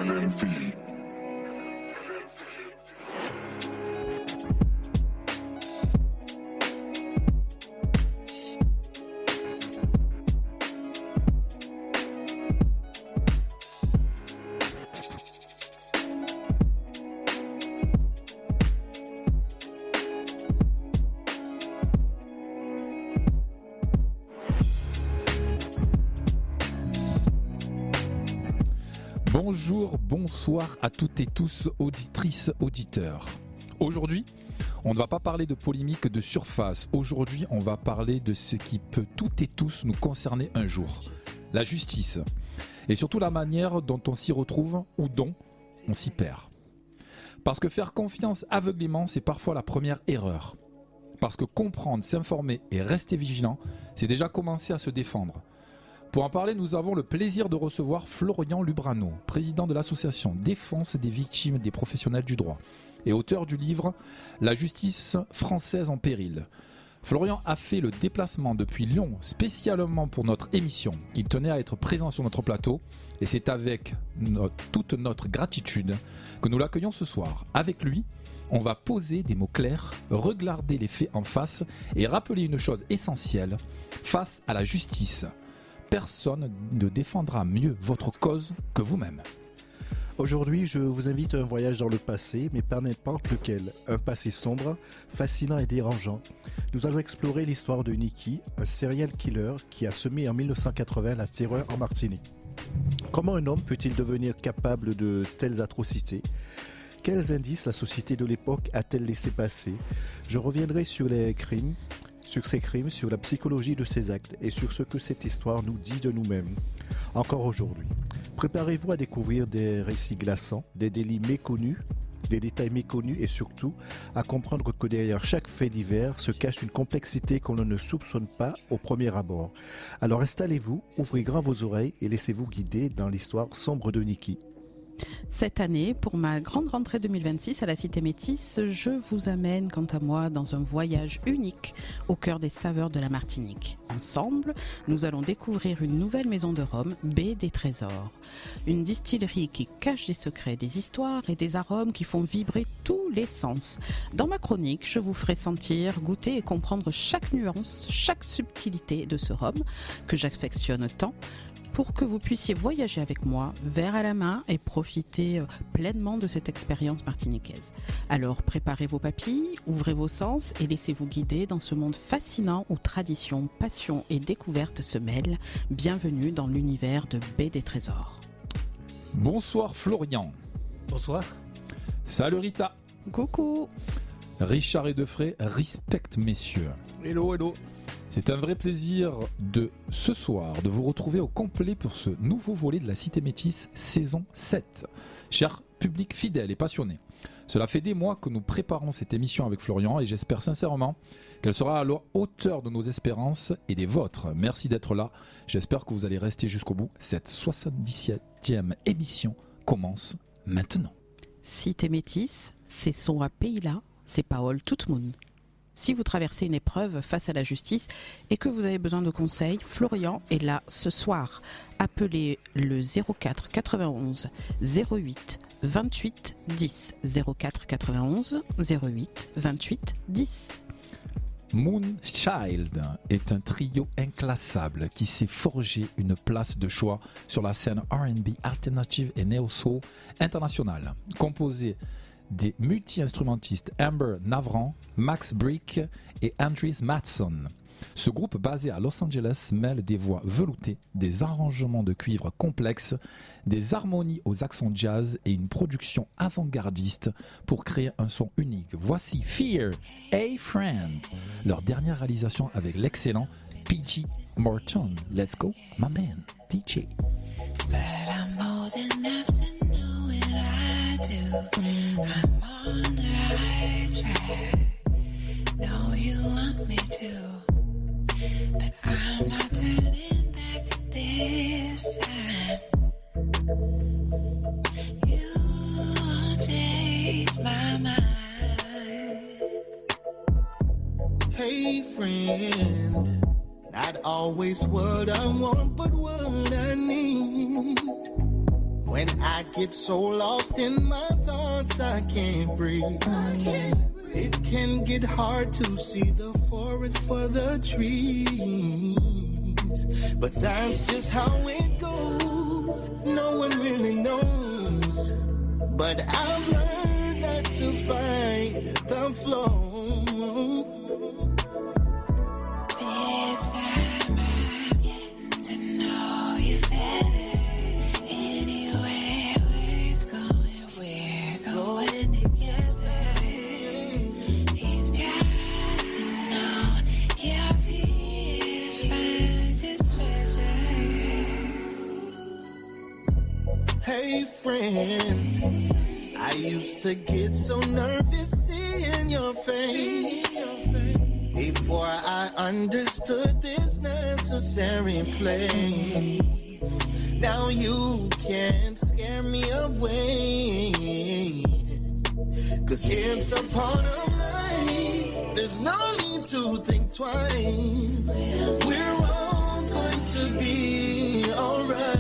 LMV. Bonjour, bonsoir à toutes et tous, auditrices, auditeurs. Aujourd'hui, on ne va pas parler de polémique de surface. Aujourd'hui, on va parler de ce qui peut toutes et tous nous concerner un jour. La justice. Et surtout la manière dont on s'y retrouve ou dont on s'y perd. Parce que faire confiance aveuglément, c'est parfois la première erreur. Parce que comprendre, s'informer et rester vigilant, c'est déjà commencer à se défendre. Pour en parler, nous avons le plaisir de recevoir Florian Lubrano, président de l'association Défense des victimes des professionnels du droit et auteur du livre « La justice française en péril ». Florian a fait le déplacement depuis Lyon spécialement pour notre émission. Il tenait à être présent sur notre plateau et c'est avec toute notre gratitude que nous l'accueillons ce soir. Avec lui, on va poser des mots clairs, regarder les faits en face et rappeler une chose essentielle face à la justice. Personne ne défendra mieux votre cause que vous-même. Aujourd'hui, je vous invite à un voyage dans le passé, mais pas n'importe lequel. Un passé sombre, fascinant et dérangeant. Nous allons explorer l'histoire de Niki, un serial killer qui a semé en 1980 la terreur en Martinique. Comment un homme peut-il devenir capable de telles atrocités ? Quels indices la société de l'époque a-t-elle laissé passer ? Je reviendrai sur ces crimes, sur la psychologie de ces actes et sur ce que cette histoire nous dit de nous-mêmes, encore aujourd'hui. Préparez-vous à découvrir des récits glaçants, des délits méconnus, des détails méconnus et surtout à comprendre que derrière chaque fait divers se cache une complexité qu'on ne soupçonne pas au premier abord. Alors installez-vous, ouvrez grand vos oreilles et laissez-vous guider dans l'histoire sombre de Niki. Cette année, pour ma grande rentrée 2026 à la Cité Métis, je vous amène, quant à moi, dans un voyage unique au cœur des saveurs de la Martinique. Ensemble, nous allons découvrir une nouvelle maison de Rome, Baie des Trésors. Une distillerie qui cache des secrets, des histoires et des arômes qui font vibrer tous les sens. Dans ma chronique, je vous ferai sentir, goûter et comprendre chaque nuance, chaque subtilité de ce rhum que j'affectionne tant, pour que vous puissiez voyager avec moi, verre à la main, et profiter pleinement de cette expérience martiniquaise. Alors préparez vos papilles, ouvrez vos sens et laissez-vous guider dans ce monde fascinant où tradition, passion et découverte se mêlent. Bienvenue dans l'univers de Baie des Trésors. Bonsoir Florian. Bonsoir. Salut Rita. Coucou. Richard et Defray, respect messieurs. Hello, hello. C'est un vrai plaisir de ce soir de vous retrouver au complet pour ce nouveau volet de la Cité Métis saison 7. Cher public fidèle et passionné, cela fait des mois que nous préparons cette émission avec Florian et j'espère sincèrement qu'elle sera à la hauteur de nos espérances et des vôtres. Merci d'être là, j'espère que vous allez rester jusqu'au bout. Cette 77e émission commence maintenant. Cité Métis, c'est son à pays-là, c'est parole toute moun. Si vous traversez une épreuve face à la justice et que vous avez besoin de conseils, Florian est là ce soir. Appelez le 04 91 08 28 10. 04 91 08 28 10. Moonchild est un trio inclassable qui s'est forgé une place de choix sur la scène R&B alternative et neo-soul internationale, composée des multi-instrumentistes Amber Navran, Max Brick et Andries Matson. Ce groupe basé à Los Angeles mêle des voix veloutées, des arrangements de cuivre complexes, des harmonies aux accents jazz et une production avant-gardiste pour créer un son unique. Voici Fear, Hey Friend, leur dernière réalisation avec l'excellent P.G. Morton. Let's go, my man, DJ. But I'm old enough to know when I do. I'm on the right track. Know you want me to, but I'm not turning back this time. You won't change my mind. Hey friend, not always what I want, but what I need. When I get so lost in my thoughts, I can't breathe. It can get hard to see the forest for the trees. But that's just how it goes. No one really knows. But I've learned not to fight the flow. This time I'm getting to know you better. Anywhere we're going together. You've got to know you're here to find your treasure. Hey friend, I used to get so nervous seeing your face. Before I understood this necessary place. Now you can't scare me away. 'Cause it's a part of life. There's no need to think twice. We're all going to be alright.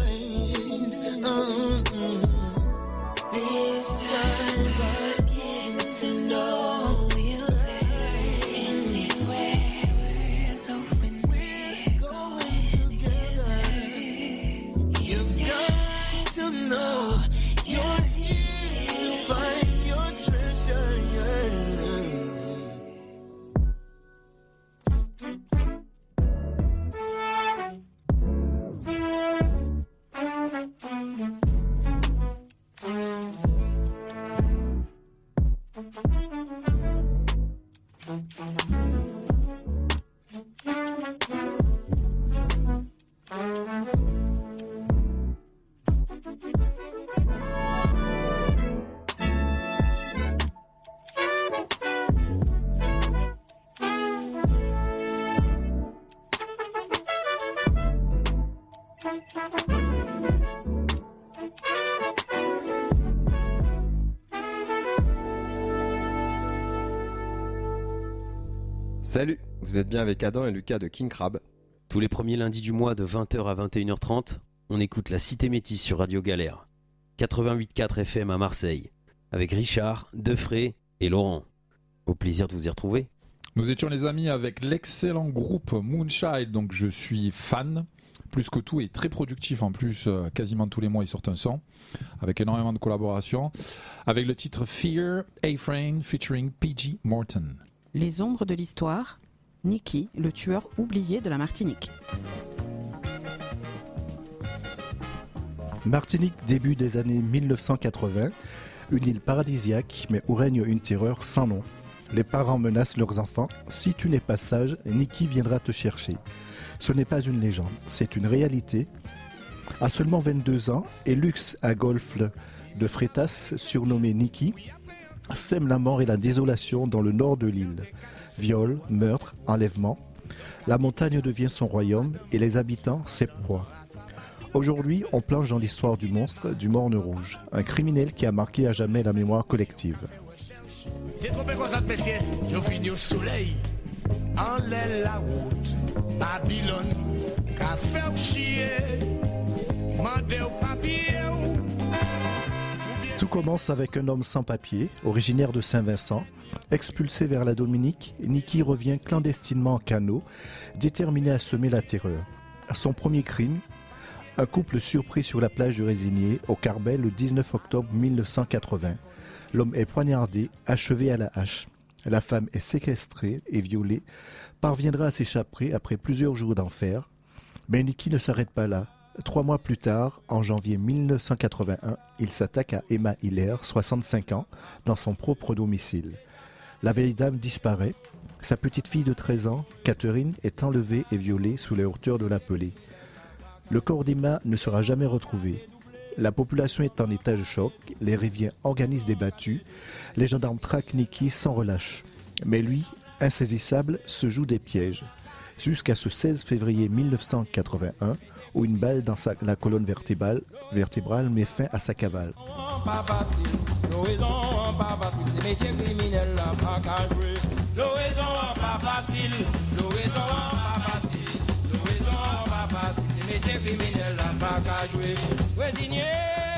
This time I'm getting to know you better. Anywhere we're going together. You've got to know you're here to find your treasure. Salut, vous êtes bien avec Adam et Lucas de King Crab. Tous les premiers lundis du mois de 20h à 21h30, on écoute la Cité Métisse sur Radio Galère. 88.4 FM à Marseille, avec Richard, Defray et Laurent. Au plaisir de vous y retrouver. Nous étions les amis avec l'excellent groupe Moonchild, donc je suis fan, plus que tout, et très productif en plus, quasiment tous les mois ils sortent un son, avec énormément de collaborations, avec le titre Fear, A-Frame featuring PG Morton. Les ombres de l'histoire, Niki, le tueur oublié de la Martinique. Martinique, début des années 1980, une île paradisiaque, mais où règne une terreur sans nom. Les parents menacent leurs enfants. Si tu n'es pas sage, Niki viendra te chercher. Ce n'est pas une légende, c'est une réalité. À seulement 22 ans, et luxe à golf de Freitas, surnommé Niki, sème la mort et la désolation dans le nord de l'île. Viol, meurtre, enlèvement. La montagne devient son royaume et les habitants ses proies. Aujourd'hui, on plonge dans l'histoire du monstre du Morne Rouge, un criminel qui a marqué à jamais la mémoire collective. J'ai trompé quoi ça de messieurs? Yo fini au soleil. En l'aile la route. Babylone. Café ou chier. Mandé au papier. Tout commence avec un homme sans papier, originaire de Saint-Vincent. Expulsé vers la Dominique, Niki revient clandestinement en canot, déterminé à semer la terreur. Son premier crime, un couple surpris sur la plage du Résigné, au Carbet, le 19 octobre 1980. L'homme est poignardé, achevé à la hache. La femme est séquestrée et violée, parviendra à s'échapper après plusieurs jours d'enfer. Mais Niki ne s'arrête pas là. 3 mois plus tard, en janvier 1981, il s'attaque à Emma Hiller, 65 ans, dans son propre domicile. La vieille dame disparaît. Sa petite fille de 13 ans, Catherine, est enlevée et violée sous les hauteurs de la Pelée. Le corps d'Emma ne sera jamais retrouvé. La population est en état de choc, les riverains organisent des battues, les gendarmes traquent Niki sans relâche. Mais lui, insaisissable, se joue des pièges. Jusqu'à ce 16 février 1981, où une balle dans la colonne vertébrale met fin à sa cavale.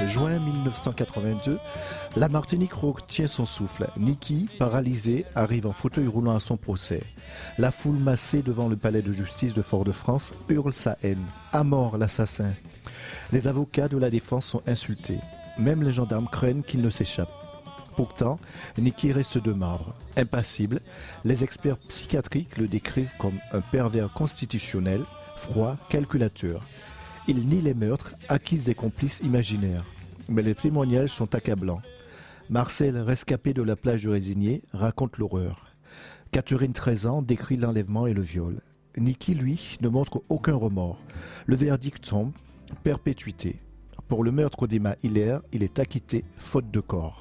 Juin 1982, la Martinique retient son souffle. Niki, paralysé, arrive en fauteuil roulant à son procès. La foule massée devant le palais de justice de Fort-de-France hurle sa haine. À mort l'assassin. Les avocats de la défense sont insultés. Même les gendarmes craignent qu'il ne s'échappe. Pourtant, Niki reste de marbre. Impassible, les experts psychiatriques le décrivent comme un pervers constitutionnel, froid, calculateur. Il nie les meurtres, accuse des complices imaginaires. Mais les témoignages sont accablants. Marcel, rescapé de la plage du Résigné, raconte l'horreur. Catherine, 13 ans, décrit l'enlèvement et le viol. Niki, lui, ne montre aucun remords. Le verdict tombe, perpétuité. Pour le meurtre d'Emma Hiller, il est acquitté, faute de corps.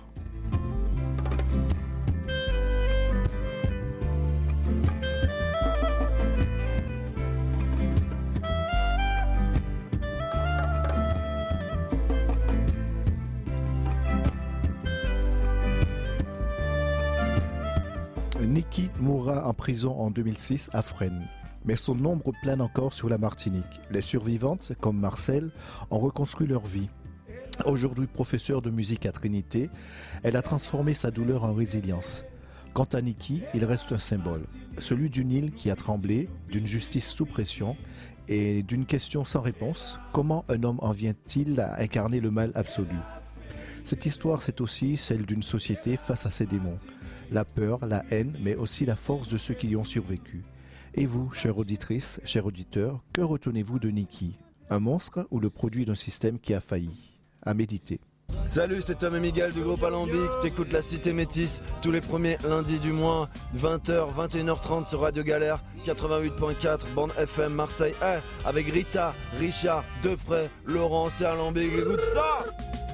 Niki mourra en prison en 2006 à Fresnes. Mais son ombre plane encore sur la Martinique. Les survivantes, comme Marcel, ont reconstruit leur vie. Aujourd'hui professeure de musique à Trinité, elle a transformé sa douleur en résilience. Quant à Niki, il reste un symbole. Celui d'une île qui a tremblé, d'une justice sous pression et d'une question sans réponse. Comment un homme en vient-il à incarner le mal absolu ? Cette histoire, c'est aussi celle d'une société face à ses démons. La peur, la haine, mais aussi la force de ceux qui y ont survécu. Et vous, chères auditrices, chers auditeurs, que retenez-vous de Niki ? Un monstre ou le produit d'un système qui a failli ? À méditer. Salut, c'est Tom et Miguel du groupe Alambic. T'écoutes la Cité Métisse tous les premiers lundis du mois, 20h, 21h30 sur Radio Galère, 88.4, bande FM Marseille. Avec Rita, Richard, Defray, Laurent, c'est Alambic. Écoute ça!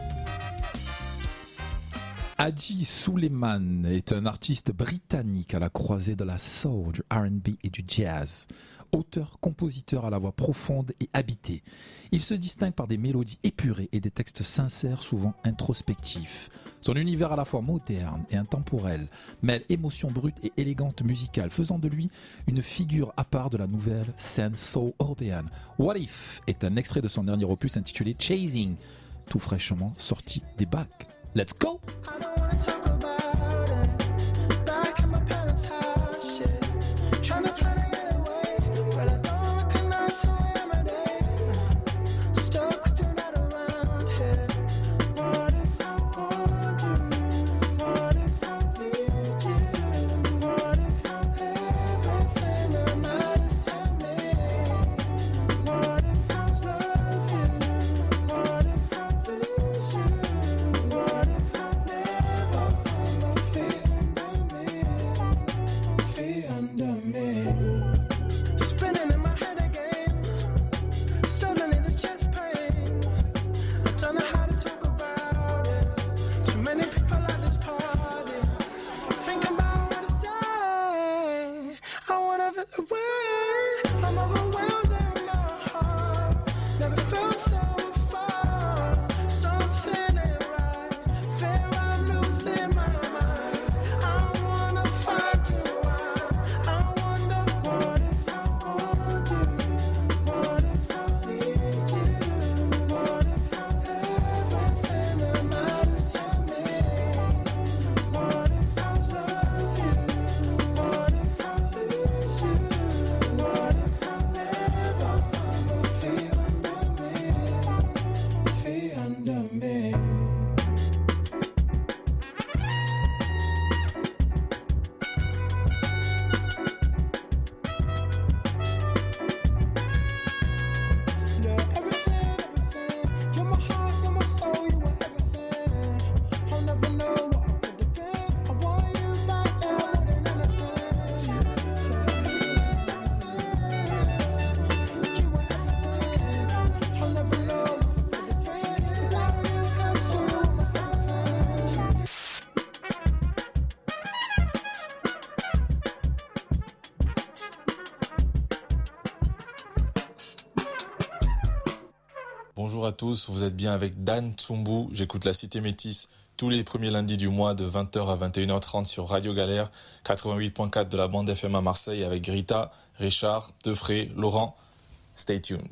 Haji Suleiman est un artiste britannique à la croisée de la soul, du R&B et du jazz. Auteur-compositeur à la voix profonde et habitée. Il se distingue par des mélodies épurées et des textes sincères, souvent introspectifs. Son univers à la fois moderne et intemporel mêle émotion brute et élégante musicale, faisant de lui une figure à part de la nouvelle scène soul européenne. What If est un extrait de son dernier opus intitulé Chasing, tout fraîchement sorti des bacs. Let's go! Bonjour à tous, vous êtes bien avec Dan Tsumbu, j'écoute la Cité Métisse tous les premiers lundis du mois de 20h à 21h30 sur Radio Galère, 88.4 de la bande FM à Marseille avec Rita, Richard, Defray, Laurent. Stay tuned.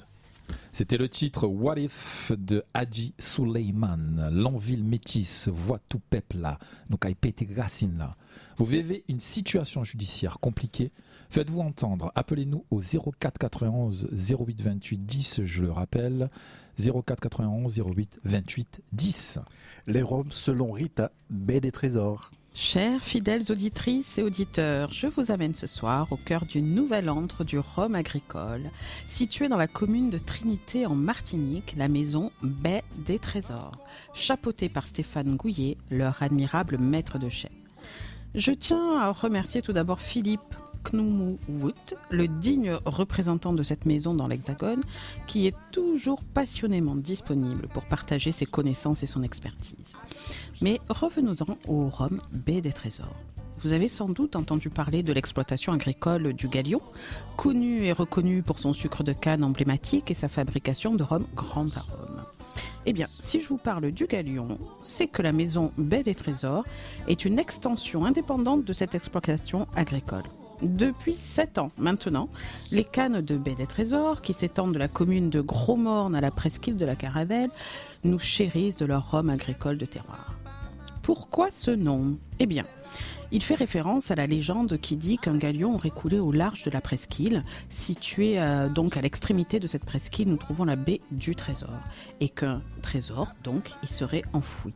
C'était le titre What If de Hadji Suleiman. L'enville métisse, voit tout peuple là. Donc, à péter racine là. Vous vivez une situation judiciaire compliquée. Faites-vous entendre. Appelez-nous au 04 91 08 28 10. Je le rappelle. 04 91 08 28 10. Les Roms selon Rita, baie des trésors. Chères fidèles auditrices et auditeurs, je vous amène ce soir au cœur du nouvel antre du rhum agricole, situé dans la commune de Trinité en Martinique, la maison Baie des Trésors, chapeautée par Stéphane Gouillet, leur admirable maître de chai. Je tiens à remercier tout d'abord Philippe Knoumout, le digne représentant de cette maison dans l'Hexagone, qui est toujours passionnément disponible pour partager ses connaissances et son expertise. Mais revenons-en au rhum Baie des Trésors. Vous avez sans doute entendu parler de l'exploitation agricole du Galion, connu et reconnu pour son sucre de canne emblématique et sa fabrication de rhum Grand Arôme. Eh bien, si je vous parle du Galion, c'est que la maison Baie des Trésors est une extension indépendante de cette exploitation agricole. Depuis 7 ans maintenant, les cannes de Baie des Trésors, qui s'étendent de la commune de Gros-Morne à la presqu'île de la Caravelle, nous chérissent de leur rhum agricole de terroir. Pourquoi ce nom ? Eh bien, il fait référence à la légende qui dit qu'un galion aurait coulé au large de la presqu'île, située donc à l'extrémité de cette presqu'île, nous trouvons la baie du Trésor, et qu'un trésor, donc, y serait enfoui.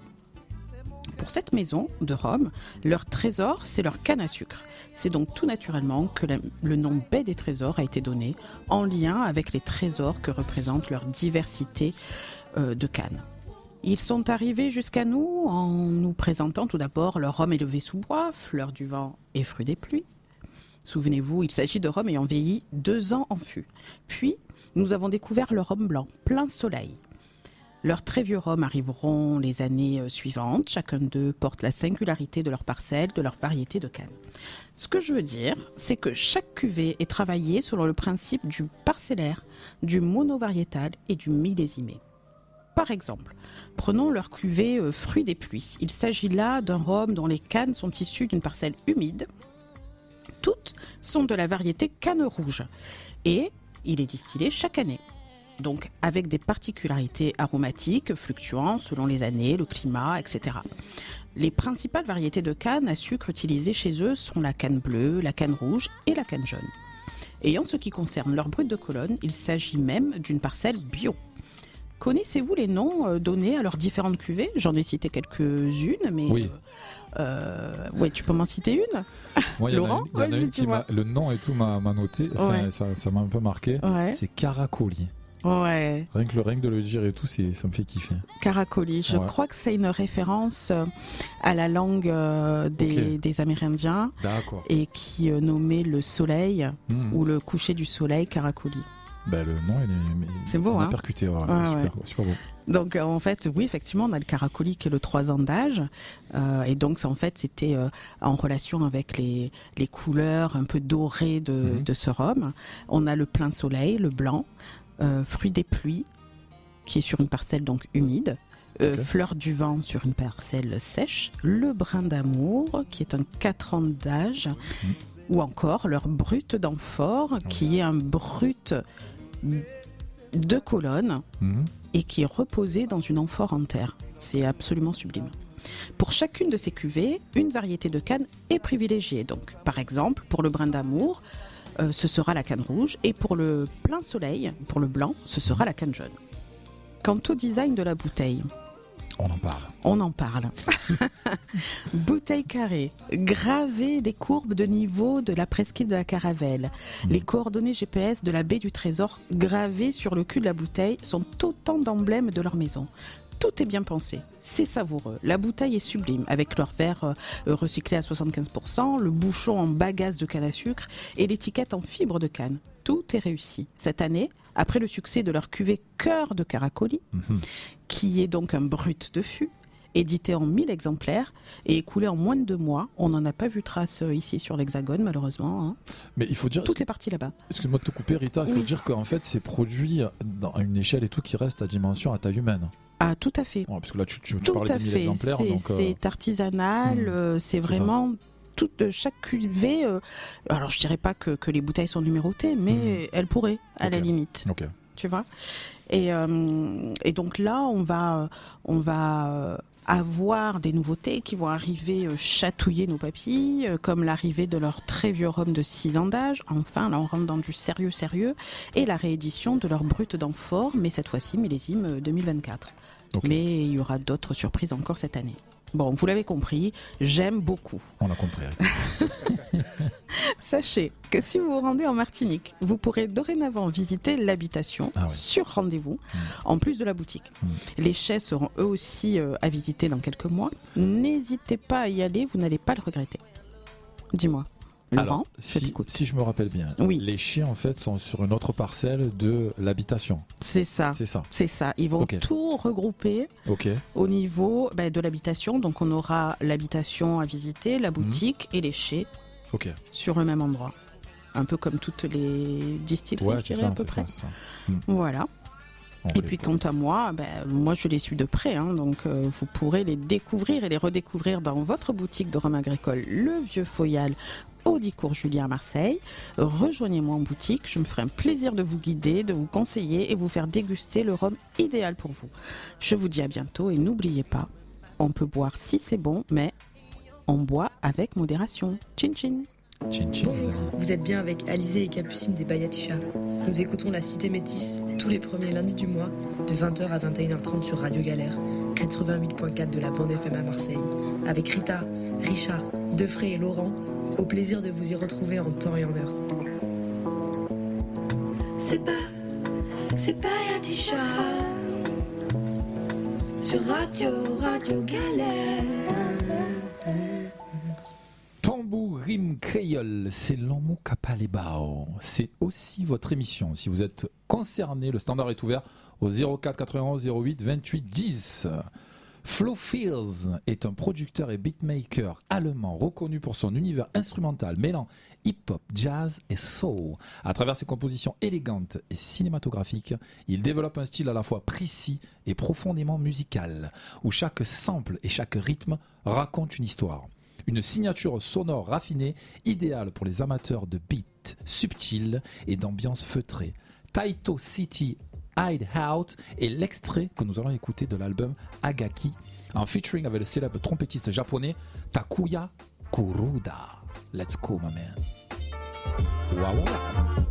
Pour cette maison de rhum, leur trésor, c'est leur canne à sucre. C'est donc tout naturellement que le nom Baie des Trésors a été donné en lien avec les trésors que représente leur diversité de cannes. Ils sont arrivés jusqu'à nous en nous présentant tout d'abord leur rhum élevé sous bois, fleur du vent et fruit des pluies. Souvenez-vous, il s'agit de rhum ayant vieilli 2 ans en fût. Puis, nous avons découvert le rhum blanc, plein soleil. Leurs très vieux rhums arriveront les années suivantes. Chacun d'eux porte la singularité de leur parcelle, de leur variété de canne. Ce que je veux dire, c'est que chaque cuvée est travaillée selon le principe du parcellaire, du monovariétal et du millésimé. Par exemple, prenons leur cuvée fruit des pluies. Il s'agit là d'un rhum dont les cannes sont issues d'une parcelle humide. Toutes sont de la variété canne rouge et il est distillé chaque année. Donc avec des particularités aromatiques fluctuant selon les années, le climat, etc. Les principales variétés de canne à sucre utilisées chez eux sont la canne bleue, la canne rouge et la canne jaune. Et en ce qui concerne leur brut de colonne, il s'agit même d'une parcelle bio. Connaissez-vous les noms donnés à leurs différentes cuvées ? J'en ai cité quelques-unes, mais... Oui. Ouais, tu peux m'en citer une ? Moi, Laurent, il y en a une vas-y, qui le nom et tout m'a noté, enfin, Ouais. ça m'a un peu marqué. Ouais. C'est Caracoli. Ouais, Rien que de le dire et tout, ça me fait kiffer. Caracoli. Je Ouais. crois que c'est une référence à la langue des Amérindiens D'accord. et qui nommait le soleil ou le coucher du soleil Caracoli. Ben, le nom, C'est beau, on a hein ? percuté, ouais, Ouais, super beau. Donc en fait, oui, effectivement, on a le Caracoli qui est le 3 ans d'âge. Et donc, en fait, c'était en relation avec les couleurs un peu dorées de ce rhum. On a le plein soleil, le blanc, fruit des pluies, qui est sur une parcelle donc humide. Fleur du vent sur une parcelle sèche. Le brin d'amour, qui est un 4 ans d'âge. Ou encore leur brut d'amphore, qui est un brut de colonne et qui est reposé dans une amphore en terre. C'est absolument sublime. Pour chacune de ces cuvées, une variété de canne est privilégiée. Donc, par exemple, pour le brin d'amour, ce sera la canne rouge, et pour le plein soleil, pour le blanc, ce sera la canne jaune. Quant au design de la bouteille, on en parle. Bouteille carrée, gravée des courbes de niveau de la presqu'île de la Caravelle. Les coordonnées GPS de la baie du Trésor gravées sur le cul de la bouteille sont autant d'emblèmes de leur maison. Tout est bien pensé, c'est savoureux. La bouteille est sublime, avec leur verre recyclé à 75%, le bouchon en bagasse de canne à sucre et l'étiquette en fibre de canne. Tout est réussi. Cette année, après le succès de leur cuvée Cœur de Caracoli, qui est donc un brut de fût, édité en 1000 exemplaires et écoulé en moins de 2 mois. On n'en a pas vu trace ici sur l'Hexagone, malheureusement. Hein. Mais il faut dire... Tout est parti là-bas. Excuse-moi de te couper, Rita. Il faut dire qu'en fait, c'est produit à une échelle et tout qui reste à dimension, à taille humaine. Ah, tout à fait. Ouais, parce que là, tu tout parlais à de 1000 fait. exemplaires. C'est artisanal, c'est vraiment... chaque cuvée, alors je dirais pas que les bouteilles sont numérotées, mais elles pourraient, à la limite. Ok. tu vois. Et donc là, on va avoir des nouveautés qui vont arriver chatouiller nos papilles, comme l'arrivée de leur très vieux rhum de 6 ans d'âge. Enfin, là, on rentre dans du sérieux, et la réédition de leur brut d'amphore, mais cette fois-ci millésime 2024. Ok. Mais il y aura d'autres surprises encore cette année. Bon, vous l'avez compris, j'aime beaucoup. On a compris. Sachez que si vous vous rendez en Martinique, vous pourrez dorénavant visiter l'habitation sur rendez-vous, en plus de la boutique. Les chais seront eux aussi à visiter dans quelques mois. N'hésitez pas à y aller, vous n'allez pas le regretter. Dis-moi. Laurent, Alors, je t'écoute. si je me rappelle bien, Oui. les chiens en fait sont sur une autre parcelle de l'habitation. C'est ça. C'est ça. C'est ça. Ils vont Ok. tout regrouper Ok. au niveau de l'habitation. Donc on aura l'habitation à visiter, la boutique et les chais Ok. sur le même endroit. Un peu comme toutes les distilleries, Ouais, je c'est dirais, ça, à peu c'est près. ça, c'est ça. Voilà. Ok. Et puis quant à moi, moi je les suis de près, donc vous pourrez les découvrir et les redécouvrir dans votre boutique de rhum agricole Le Vieux Foyal au 10 cours Julien à Marseille. Rejoignez-moi en boutique, je me ferai un plaisir de vous guider, de vous conseiller et vous faire déguster le rhum idéal pour vous. Je vous dis à bientôt et n'oubliez pas, on peut boire si c'est bon, mais on boit avec modération. Chin chin. Chin chin. Bonjour, vous êtes bien avec Alizé et Capucine des Bayatisha. Nous écoutons la Cité Métis tous les premiers lundis du mois de 20h à 21h30 sur Radio Galère, 88.4 de la bande FM à Marseille. Avec Rita, Richard, Defray et Laurent, au plaisir de vous y retrouver en temps et en heure. C'est Bayatisha sur Radio Galère. Tambourim créole, c'est l'Amu Kapalebao. C'est aussi votre émission. Si vous êtes concerné, le standard est ouvert au 04 91 08 28 10. Flo Fierce est un producteur et beatmaker allemand reconnu pour son univers instrumental mêlant hip-hop, jazz et soul. À travers ses compositions élégantes et cinématographiques, il développe un style à la fois précis et profondément musical, où chaque sample et chaque rythme racontent une histoire. Une signature sonore raffinée, idéale pour les amateurs de beats subtils et d'ambiance feutrée. Taito City Hideout est l'extrait que nous allons écouter de l'album Agaki, en featuring avec le célèbre trompettiste japonais Takuya Kuruda. Let's go, my man. Wow, wow.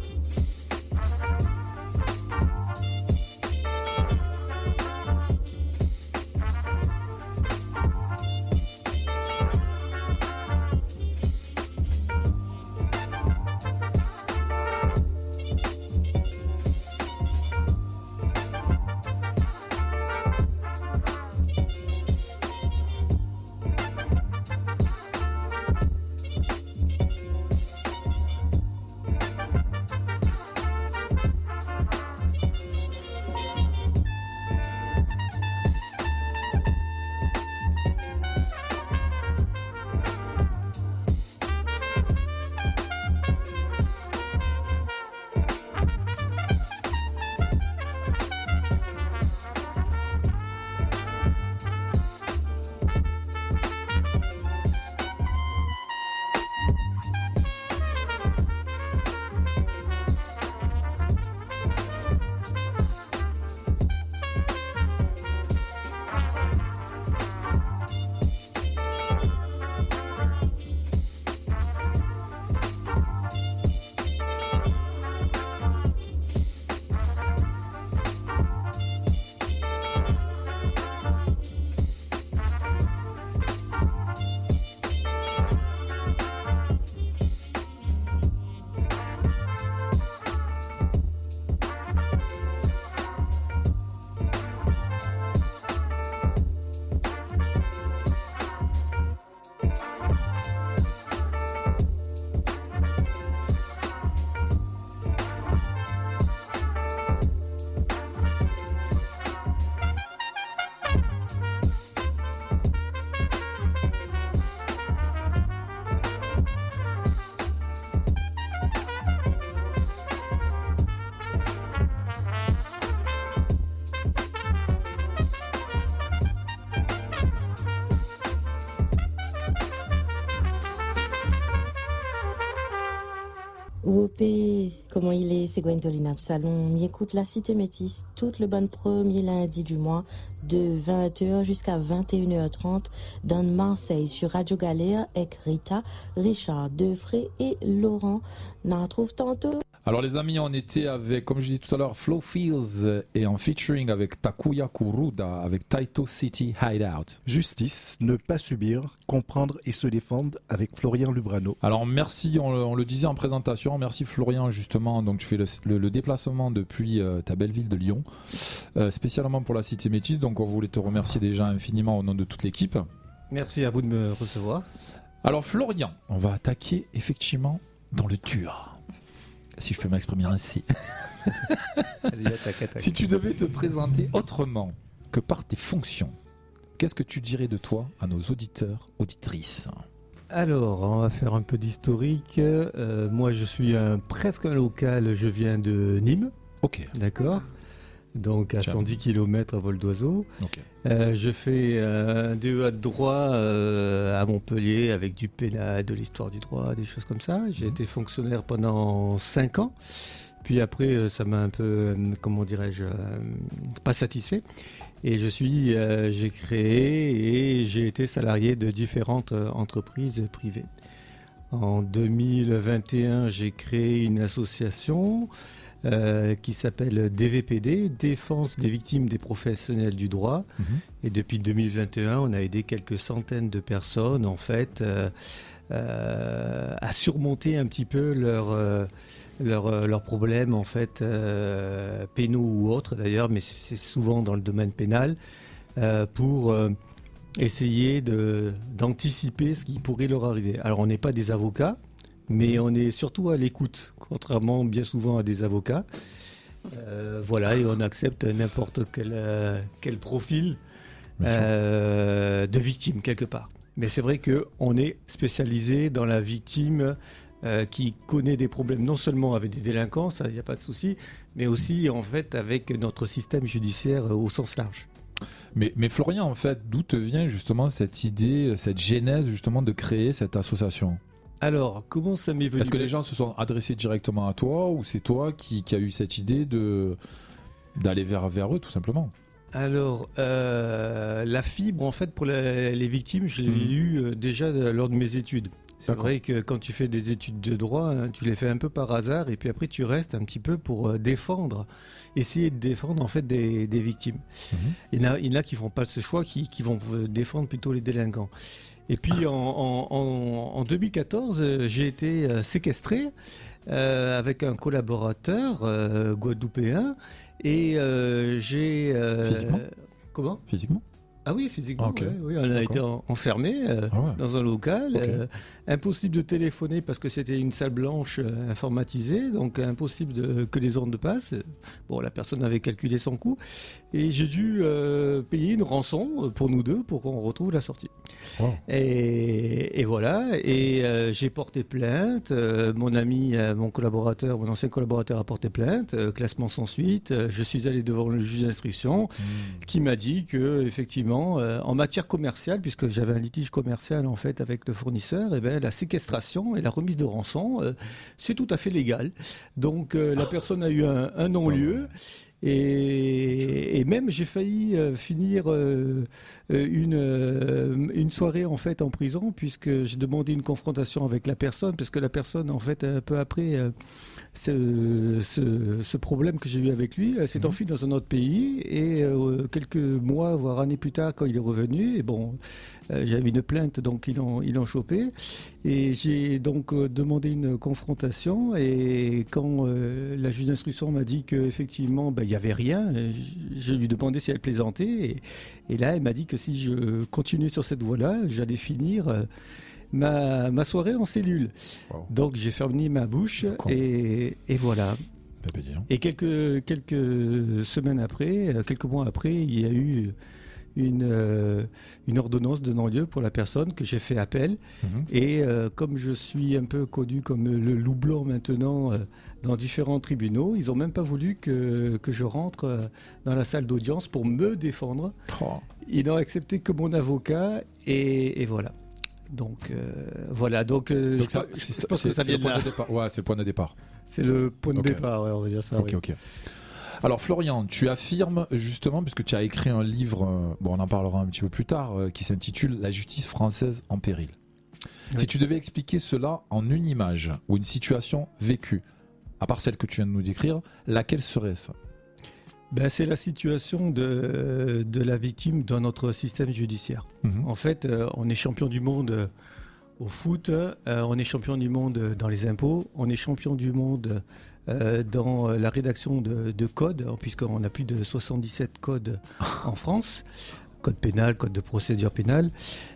Whoopé, comment il est, c'est Gwendoline Absalon. Mi écoute la Cité Métis, tout le bon premier lundi du mois, de 20h jusqu'à 21h30, dans Marseille, sur Radio Galère, avec Rita, Richard, Defray et Laurent. N'en trouve tantôt. Alors les amis, on était avec, comme je disais tout à l'heure, Flo Fields et en featuring avec Takuya Kuruda, avec Taito City Hideout. Justice, ne pas subir, comprendre et se défendre avec Florian Lubrano. Alors merci, on le disait en présentation, merci Florian justement, donc tu fais le déplacement depuis ta belle ville de Lyon, spécialement pour la Cité Métis, donc on voulait te remercier déjà infiniment au nom de toute l'équipe. Merci à vous de me recevoir. Alors Florian, on va attaquer effectivement dans le dur. Si je peux m'exprimer ainsi. Vas-y, attaque. Si tu devais te présenter autrement que par tes fonctions, qu'est-ce que tu dirais de toi à nos auditeurs, auditrices ? Alors, on va faire un peu d'historique. Moi, je suis presque un local, je viens de Nîmes. Ok. D'accord. Donc à 110 km à vol d'oiseau. Okay. Je fais un DEA de droit à Montpellier avec du pénal, de l'histoire du droit, des choses comme ça. J'ai été fonctionnaire pendant 5 ans. Puis après, ça m'a un peu, comment dirais-je, pas satisfait. Et j'ai créé et j'ai été salarié de différentes entreprises privées. En 2021, j'ai créé une association qui s'appelle DVPD, Défense des victimes des professionnels du droit. Et depuis 2021, on a aidé quelques centaines de personnes en fait à surmonter un petit peu leurs problèmes en fait pénaux ou autres d'ailleurs, mais c'est souvent dans le domaine pénal pour essayer d'anticiper ce qui pourrait leur arriver. Alors on n'est pas des avocats, mais on est surtout à l'écoute, contrairement bien souvent à des avocats. Voilà, et on accepte n'importe quel profil de victime quelque part. Mais c'est vrai qu'on est spécialisé dans la victime qui connaît des problèmes non seulement avec des délinquants, ça il n'y a pas de souci, mais aussi en fait avec notre système judiciaire au sens large. Mais Florian, en fait, d'où te vient justement cette idée, cette genèse justement de créer cette association ? Alors, comment ça m'est venu ? Est-ce que les gens se sont adressés directement à toi ou c'est toi qui a eu cette idée d'aller vers eux tout simplement ? Alors, la fibre en fait pour les victimes, je l'ai eue déjà lors de mes études. C'est vrai que quand tu fais des études de droit, tu les fais un peu par hasard et puis après tu restes un petit peu pour essayer de défendre en fait des victimes. Il y en a qui font pas ce choix, qui vont défendre plutôt les délinquants. Et puis en 2014, j'ai été séquestré avec un collaborateur guadeloupéen et j'ai... Physiquement ? Comment ? Physiquement ? Ah oui, physiquement, okay. oui, on a été enfermés dans un local. Impossible de téléphoner parce que c'était une salle blanche informatisée, donc impossible que les ondes passent. Bon, la personne avait calculé son coût et j'ai dû payer une rançon pour nous deux pour qu'on retrouve la sortie. Wow. Et voilà, et j'ai porté plainte, mon ami, mon ancien collaborateur a porté plainte, classement sans suite, je suis allé devant le juge d'instruction qui m'a dit que effectivement en matière commerciale, puisque j'avais un litige commercial en fait avec le fournisseur, et la séquestration et la remise de rançon, c'est tout à fait légal. Donc la personne a eu un non-lieu. Et même j'ai failli finir une soirée en fait en prison puisque j'ai demandé une confrontation avec la personne parce que la personne en fait un peu après ce problème que j'ai eu avec lui, elle s'est enfuie dans un autre pays et quelques mois voire années plus tard quand il est revenu, et bon j'avais une plainte donc ils l'ont chopé et j'ai donc demandé une confrontation et quand la juge d'instruction m'a dit qu'effectivement il n'y avait rien, je lui ai demandé si elle plaisantait et là elle m'a dit que si je continuais sur cette voie-là, j'allais finir ma soirée en cellule. Wow. Donc j'ai fermé ma bouche et voilà. Et quelques semaines après, quelques mois après, il y a eu une ordonnance de non-lieu pour la personne que j'ai fait appel. Et comme je suis un peu connu comme le loup blanc maintenant dans différents tribunaux, ils n'ont même pas voulu que je rentre dans la salle d'audience pour me défendre. Ils n'ont accepté que mon avocat et voilà. Donc voilà. Donc ça, je pense que ça vient le de point là. de départ. Ouais, c'est le point de départ. C'est le point de Ok. départ, ouais, on va dire ça. oui. Ok. Alors Florian, tu affirmes justement, puisque tu as écrit un livre, bon on en parlera un petit peu plus tard, qui s'intitule La justice française en péril. Oui. Si tu devais expliquer cela en une image ou une situation vécue, à part celle que tu viens de nous décrire, laquelle serait ça ? Ben, c'est la situation de la victime dans notre système judiciaire. En fait, on est champion du monde au foot, on est champion du monde dans les impôts, on est champion du monde dans la rédaction de codes, puisqu'on a plus de 77 codes en France, code pénal, code de procédure pénale.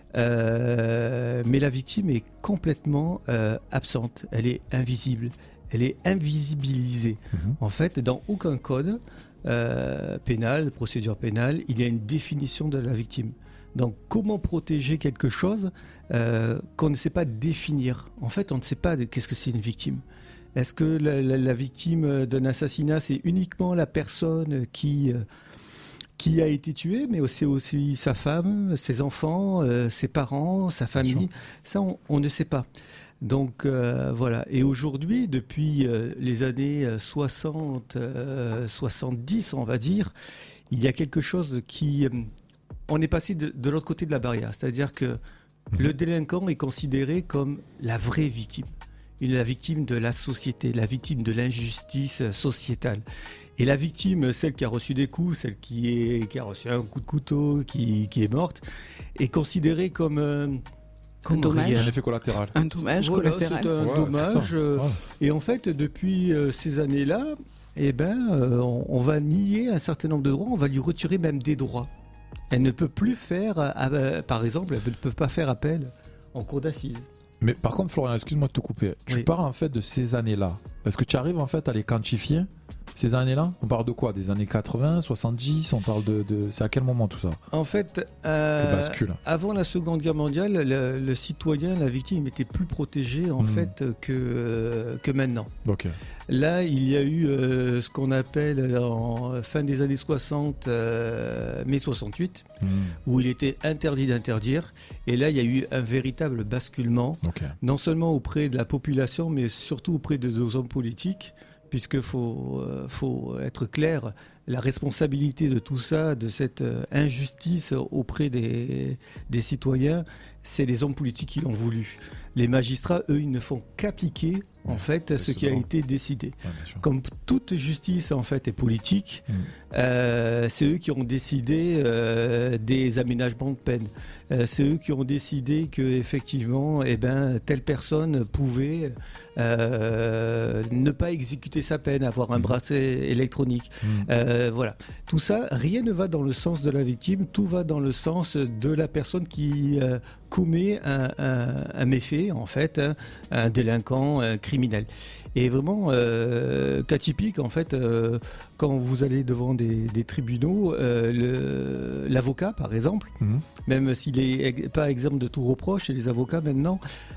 Mais la victime est complètement absente, elle est invisible, elle est invisibilisée. En fait, dans aucun code pénal, procédure pénale, il y a une définition de la victime. Donc comment protéger quelque chose qu'on ne sait pas définir ? En fait, on ne sait pas qu'est-ce que c'est une victime. Est-ce que la victime d'un assassinat, c'est uniquement la personne qui a été tuée, mais c'est aussi sa femme, ses enfants, ses parents, sa famille ? Ça, on ne sait pas. Donc voilà. Et aujourd'hui, depuis les années 60, 70, on va dire, il y a quelque chose qui... on est passé de l'autre côté de la barrière. C'est-à-dire que le délinquant est considéré comme la vraie victime. La victime de la société, la victime de l'injustice sociétale. Et la victime, celle qui a reçu des coups, celle qui a reçu un coup de couteau, qui est morte, est considérée comme un dommage. Un effet collatéral. Un dommage voilà, collatéral. c'est un dommage. Et en fait, depuis ces années-là, on va nier un certain nombre de droits, on va lui retirer même des droits. Elle ne peut plus faire, par exemple, elle ne peut pas faire appel en cour d'assises. Mais par contre, Florian, excuse-moi de te couper. Tu parles en fait de ces années-là. Est-ce que tu arrives en fait à les quantifier ? Ces années-là, on parle de quoi ? Des années 80, 70 ? On parle de... C'est à quel moment tout ça ? En fait, bascule. Avant la Seconde Guerre mondiale, le citoyen, la victime, était plus protégé en fait que maintenant. Ok. Là, il y a eu ce qu'on appelle en fin des années 60, mai 68, où il était interdit d'interdire. Et là, il y a eu un véritable basculement, non seulement auprès de la population, mais surtout auprès de nos hommes politiques. Puisqu'il faut être clair, la responsabilité de tout ça, de cette injustice auprès des citoyens, c'est les hommes politiques qui l'ont voulu. Les magistrats, eux, ils ne font qu'appliquer en fait ce qui a été décidé. Comme toute justice en fait est politique, c'est eux qui ont décidé des aménagements de peine. C'est eux qui ont décidé que effectivement, telle personne pouvait ne pas exécuter sa peine, avoir un bracelet électronique. Voilà. Tout ça, rien ne va dans le sens de la victime, tout va dans le sens de la personne qui commet un méfait, en fait, un délinquant, un criminel. Et vraiment, cas typique, en fait, quand vous allez devant des tribunaux, l'avocat, par exemple, même s'il n'est pas exempt de tout reproche, et les avocats maintenant,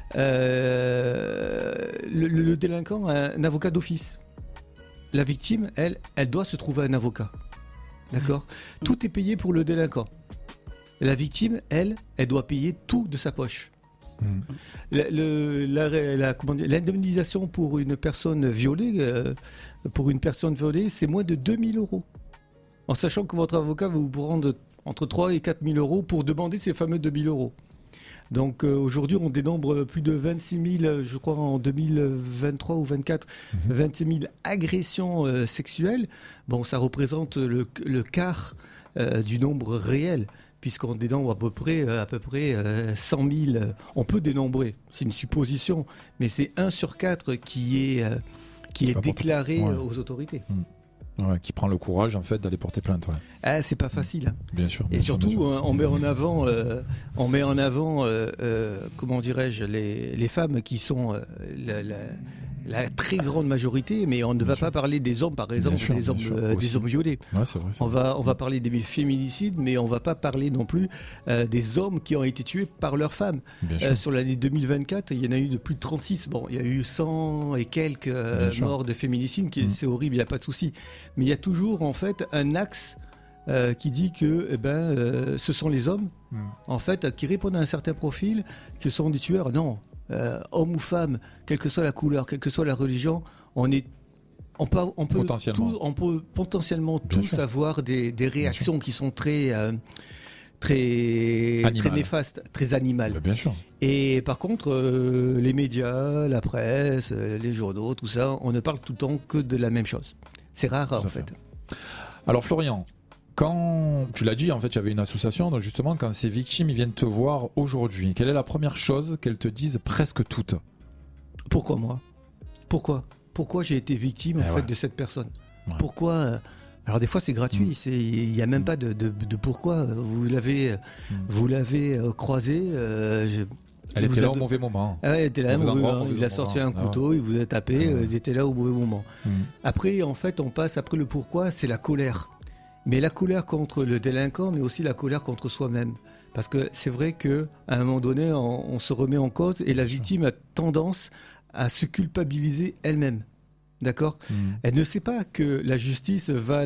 le délinquant a un avocat d'office. La victime, elle doit se trouver un avocat. D'accord ? Tout est payé pour le délinquant. La victime, elle doit payer tout de sa poche. L'indemnisation pour une personne violée, c'est moins de 2 000 euros. En sachant que votre avocat va vous prendre entre 3 et 4 000 euros pour demander ces fameux 2 000 euros. Donc aujourd'hui, on dénombre plus de 26 000, je crois en 2023 ou 2024, 26 000 agressions sexuelles. Bon, ça représente le quart du nombre réel, puisqu'on dénombre à peu près 100 000. On peut dénombrer, c'est une supposition, mais c'est 1 sur 4 qui est déclaré aux autorités. Ouais, qui prend le courage en fait d'aller porter plainte. C'est pas facile. Bien sûr. Et surtout, on met en avant, comment dirais-je, les femmes qui sont la très grande majorité, mais on ne va pas parler des hommes, par exemple, des hommes violés. Ouais, c'est vrai, on va parler des féminicides, mais on va pas parler non plus des hommes qui ont été tués par leurs femmes. Sur l'année 2024, il y en a eu de plus de 36. Bon, il y a eu 100 et quelques morts de féminicides, c'est horrible, il n'y a pas de souci. Mais il y a toujours en fait un axe qui dit que ce sont les hommes, en fait, qui répondent à un certain profil, qui sont des tueurs. Non, homme ou femme, quelle que soit la couleur, quelle que soit la religion, on peut potentiellement Bien tous sûr. avoir des réactions qui sont très Animal. néfastes, très animales. Bien sûr. Et par contre, les médias, la presse, les journaux, tout ça, on ne parle tout le temps que de la même chose. C'est rare en fait. Alors Florian, quand tu l'as dit, en fait, il y avait une association, donc justement, quand ces victimes ils viennent te voir aujourd'hui, quelle est la première chose qu'elles te disent presque toutes? Pourquoi moi? Pourquoi j'ai été victime en fait de cette personne? Pourquoi alors des fois c'est gratuit, il n'y a même pas de pourquoi. Vous l'avez croisé. Elle était là au mauvais moment. Ah, elle était là au mauvais moment. Il a sorti un moment. couteau, il vous a tapé, ils étaient là au mauvais moment. Après, en fait, on passe après le pourquoi, c'est la colère. Mais la colère contre le délinquant, mais aussi la colère contre soi-même. Parce que c'est vrai qu'à un moment donné, on se remet en cause et la victime a tendance à se culpabiliser elle-même. D'accord ? Elle ne sait pas que la justice va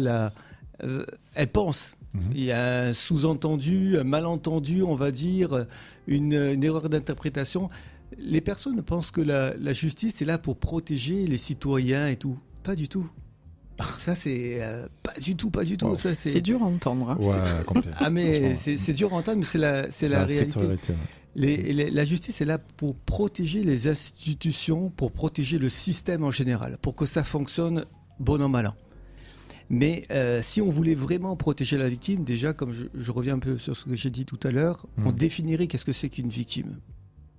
elle pense. Il y a un sous-entendu, un malentendu, on va dire, une erreur d'interprétation. Les personnes pensent que la justice est là pour protéger les citoyens et tout. Pas du tout. Ça, c'est pas du tout. Wow. Ça, c'est dur à entendre. Hein. Ouais, complètement. Mais c'est dur à entendre, mais c'est la réalité. La justice est là pour protéger les institutions, pour protéger le système en général, pour que ça fonctionne bon an, mal an. Mais si on voulait vraiment protéger la victime, déjà, comme je reviens un peu sur ce que j'ai dit tout à l'heure, on définirait qu'est-ce que c'est qu'une victime. D'accord ?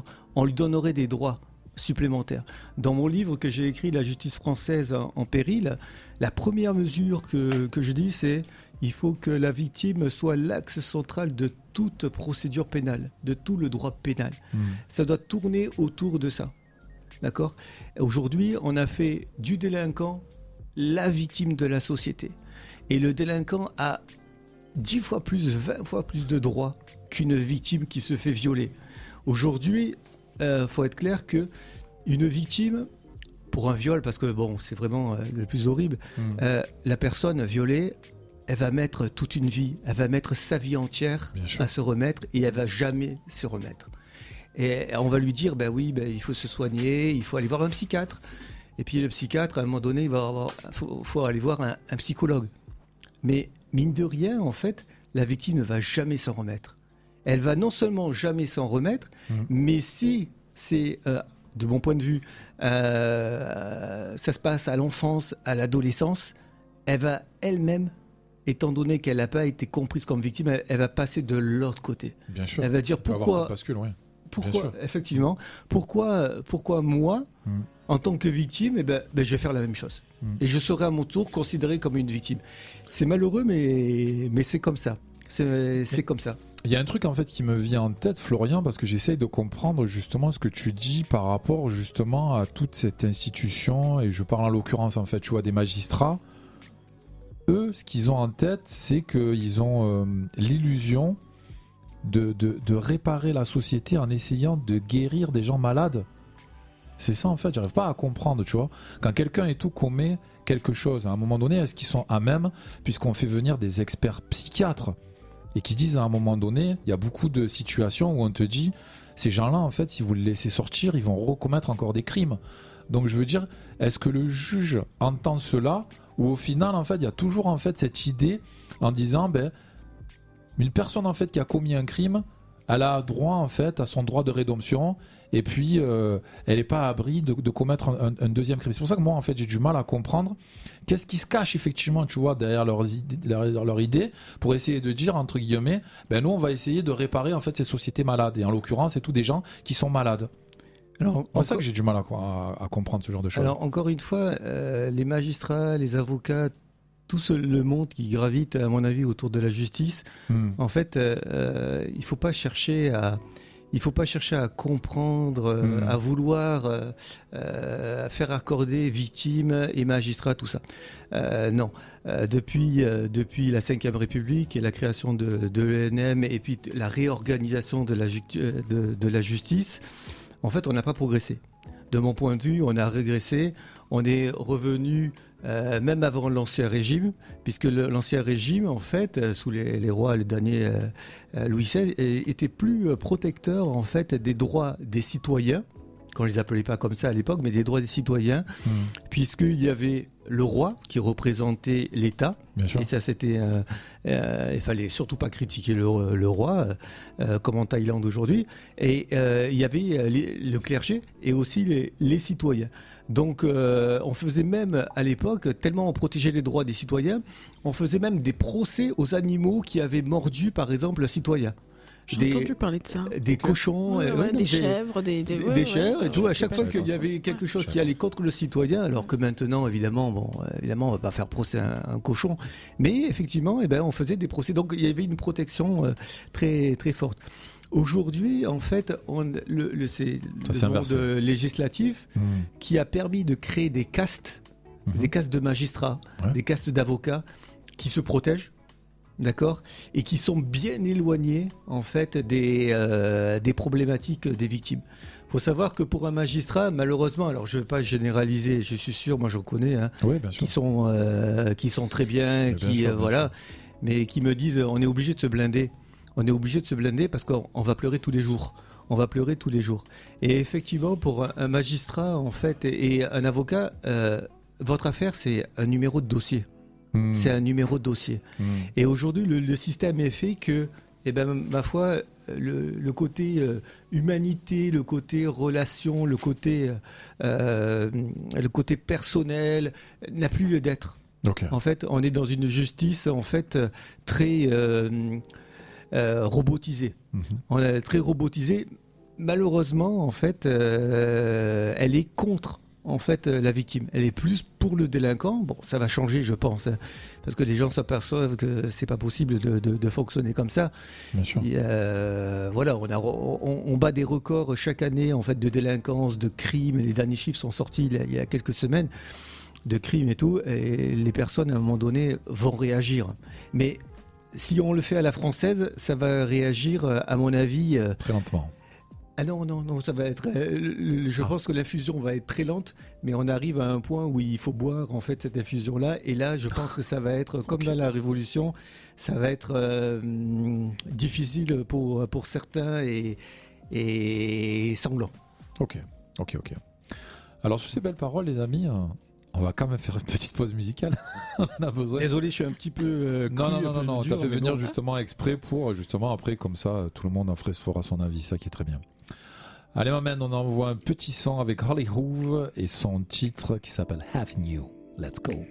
On lui donnerait des droits supplémentaires. Dans mon livre que j'ai écrit, La justice française en péril, la première mesure que je dis, c'est il faut que la victime soit l'axe central de toute procédure pénale, de tout le droit pénal. Ça doit tourner autour de ça. D'accord ? Aujourd'hui, on a fait du délinquant la victime de la société. Et le délinquant a 10 fois plus, 20 fois plus de droits qu'une victime qui se fait violer. Aujourd'hui, faut être clair que une victime, pour un viol, parce que bon, c'est vraiment le plus horrible, la personne violée, elle va mettre toute une vie, elle va mettre sa vie entière à se remettre et elle va jamais se remettre. Et on va lui dire, il faut se soigner, il faut aller voir un psychiatre. Et puis le psychiatre, à un moment donné, il faut aller voir un psychologue. Mais mine de rien, en fait, la victime ne va jamais s'en remettre. Elle va non seulement jamais s'en remettre, mais si c'est, de mon point de vue, ça se passe à l'enfance, à l'adolescence, elle va elle-même, étant donné qu'elle n'a pas été comprise comme victime, elle va passer de l'autre côté. Bien sûr. Elle va dire pourquoi... Pourquoi, effectivement, pourquoi moi, en tant que victime, je vais faire la même chose. Et je serai à mon tour considéré comme une victime. C'est malheureux, mais c'est comme ça. C'est comme ça. Il y a un truc en fait qui me vient en tête, Florian, parce que j'essaye de comprendre justement ce que tu dis par rapport justement à toute cette institution, et je parle en l'occurrence en fait, tu vois, des magistrats. Eux, ce qu'ils ont en tête, c'est qu'ils ont l'illusion de réparer la société en essayant de guérir des gens malades. C'est ça en fait, j'arrive pas à comprendre, tu vois. Quand quelqu'un et tout commet quelque chose, à un moment donné, est-ce qu'ils sont à même, puisqu'on fait venir des experts psychiatres et qui disent à un moment donné, il y a beaucoup de situations où on te dit, ces gens-là en fait, si vous les laissez sortir, ils vont recommettre encore des crimes. Donc je veux dire, est-ce que le juge entend cela, ou au final en fait, il y a toujours en fait cette idée en disant, une personne en fait qui a commis un crime, elle a droit en fait à son droit de rédemption, et puis elle n'est pas à l'abri de commettre un deuxième crime. C'est pour ça que moi en fait j'ai du mal à comprendre qu'est-ce qui se cache effectivement, tu vois, derrière leur idée, pour essayer de dire entre guillemets, nous on va essayer de réparer en fait ces sociétés malades, et en l'occurrence c'est tous des gens qui sont malades. Alors, c'est ça que j'ai du mal à comprendre ce genre de choses. Alors encore une fois, les magistrats, les avocats, tout le monde qui gravite, à mon avis, autour de la justice, en fait, il ne faut pas chercher à comprendre, à vouloir faire accorder victimes et magistrats, tout ça. Non. Depuis la Ve République et la création de l'ENM et puis la réorganisation de la justice, en fait, on n'a pas progressé. De mon point de vue, on a régressé. On est revenu même avant l'Ancien Régime, puisque l'Ancien Régime, en fait, sous les rois, le dernier Louis XVI, était plus protecteur en fait des droits des citoyens, qu'on les appelait pas comme ça à l'époque, mais des droits des citoyens, puisqu'il y avait le roi qui représentait l'État, et ça c'était, il fallait surtout pas critiquer le roi, comme en Thaïlande aujourd'hui, et il y avait le clergé et aussi les citoyens. Donc on faisait même à l'époque, tellement on protégeait les droits des citoyens, on faisait même des procès aux animaux qui avaient mordu par exemple le citoyen. J'ai entendu parler de ça. Des cochons, des chèvres, des chèvres et tout. À chaque fois qu'il y avait quelque chose qui allait contre le citoyen, alors que maintenant, évidemment, on va pas faire procès à un cochon, mais effectivement, on faisait des procès. Donc il y avait une protection très très forte. Aujourd'hui, en fait, c'est le monde législatif qui a permis de créer des castes, des castes de magistrats, des castes d'avocats qui se protègent. D'accord, et qui sont bien éloignés en fait des problématiques des victimes. Il faut savoir que pour un magistrat, malheureusement, alors je ne vais pas généraliser, je suis sûr, moi j'en connais, qui sont très bien, mais qui me disent on est obligé de se blinder. On est obligé de se blinder parce qu'on va pleurer tous les jours. On va pleurer tous les jours. Et effectivement, pour un magistrat en fait et un avocat, votre affaire c'est un numéro de dossier. C'est un numéro de dossier. Et aujourd'hui, le système est fait que, ma foi, le côté humanité, le côté relation, le côté personnel n'a plus lieu d'être. Okay. En fait, on est dans une justice en fait très robotisée. On est très robotisée. Malheureusement, en fait, elle est contre. En fait, la victime, elle est plus pour le délinquant. Bon, ça va changer, je pense, parce que les gens s'aperçoivent que c'est pas possible de fonctionner comme ça. Bien sûr. Et, on bat des records chaque année en fait de délinquance, de crimes. Les derniers chiffres sont sortis il y a quelques semaines de crimes et tout. Et les personnes à un moment donné vont réagir. Mais si on le fait à la française, ça va réagir, à mon avis, très lentement. Ah non, ça va être. Je pense que l'infusion va être très lente, mais on arrive à un point où il faut boire en fait cette infusion-là, et là, je pense que ça va être comme dans la Révolution, ça va être difficile pour certains et sanglant. Ok. Alors sur ces belles paroles, les amis. On va quand même faire une petite pause musicale. On a besoin. Désolé, je suis un petit peu. Non. T'as fait venir justement exprès pour justement après comme ça tout le monde en ferait fort à son avis, ça qui est très bien. Allez, ma man, on envoie un petit son avec Holly Hoove et son titre qui s'appelle Have New. Let's go.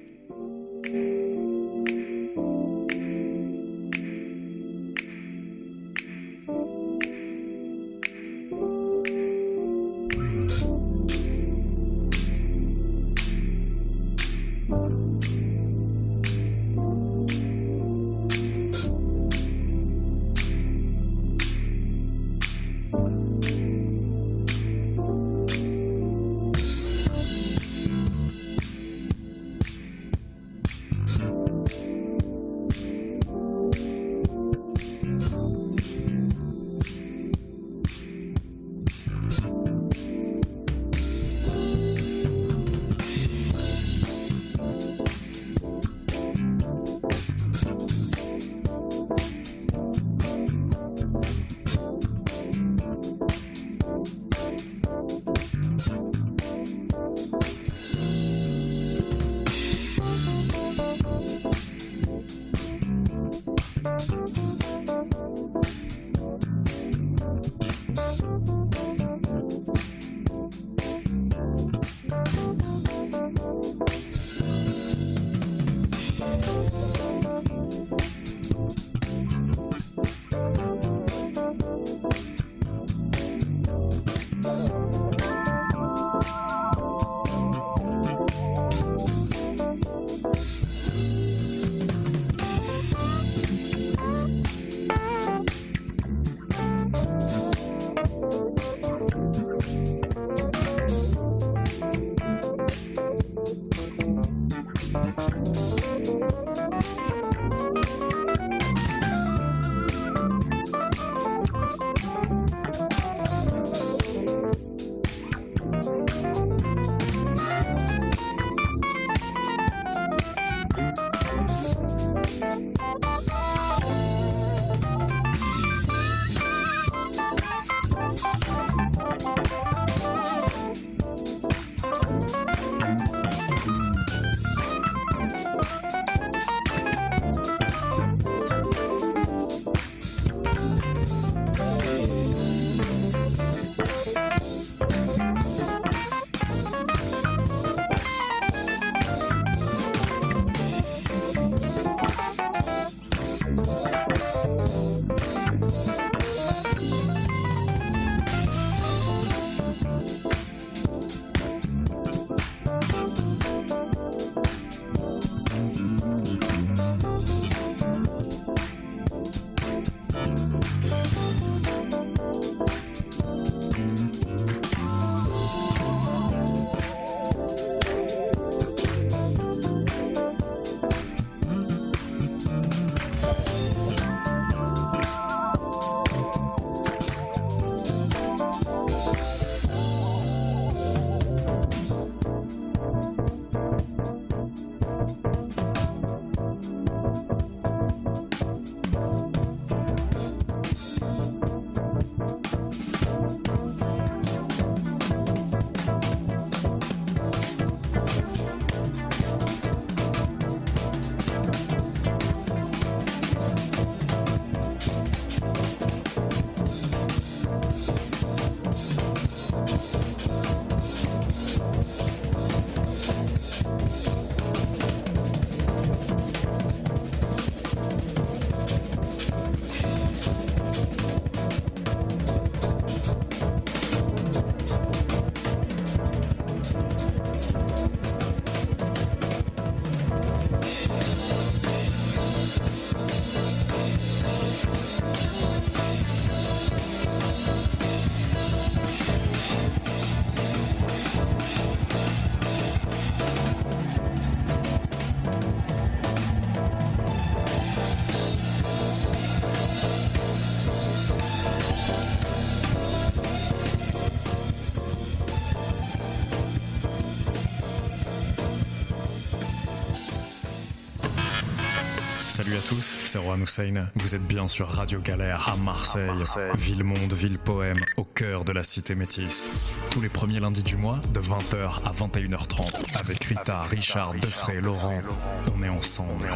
Salut à tous, c'est Rohan Hussein. Vous êtes bien sur Radio Galère à Marseille. Ville-monde, ville-poème, au cœur de la cité métisse. Tous les premiers lundis du mois, de 20h à 21h30. Avec Rita, Richard, Defray, Laurent. On est ensemble.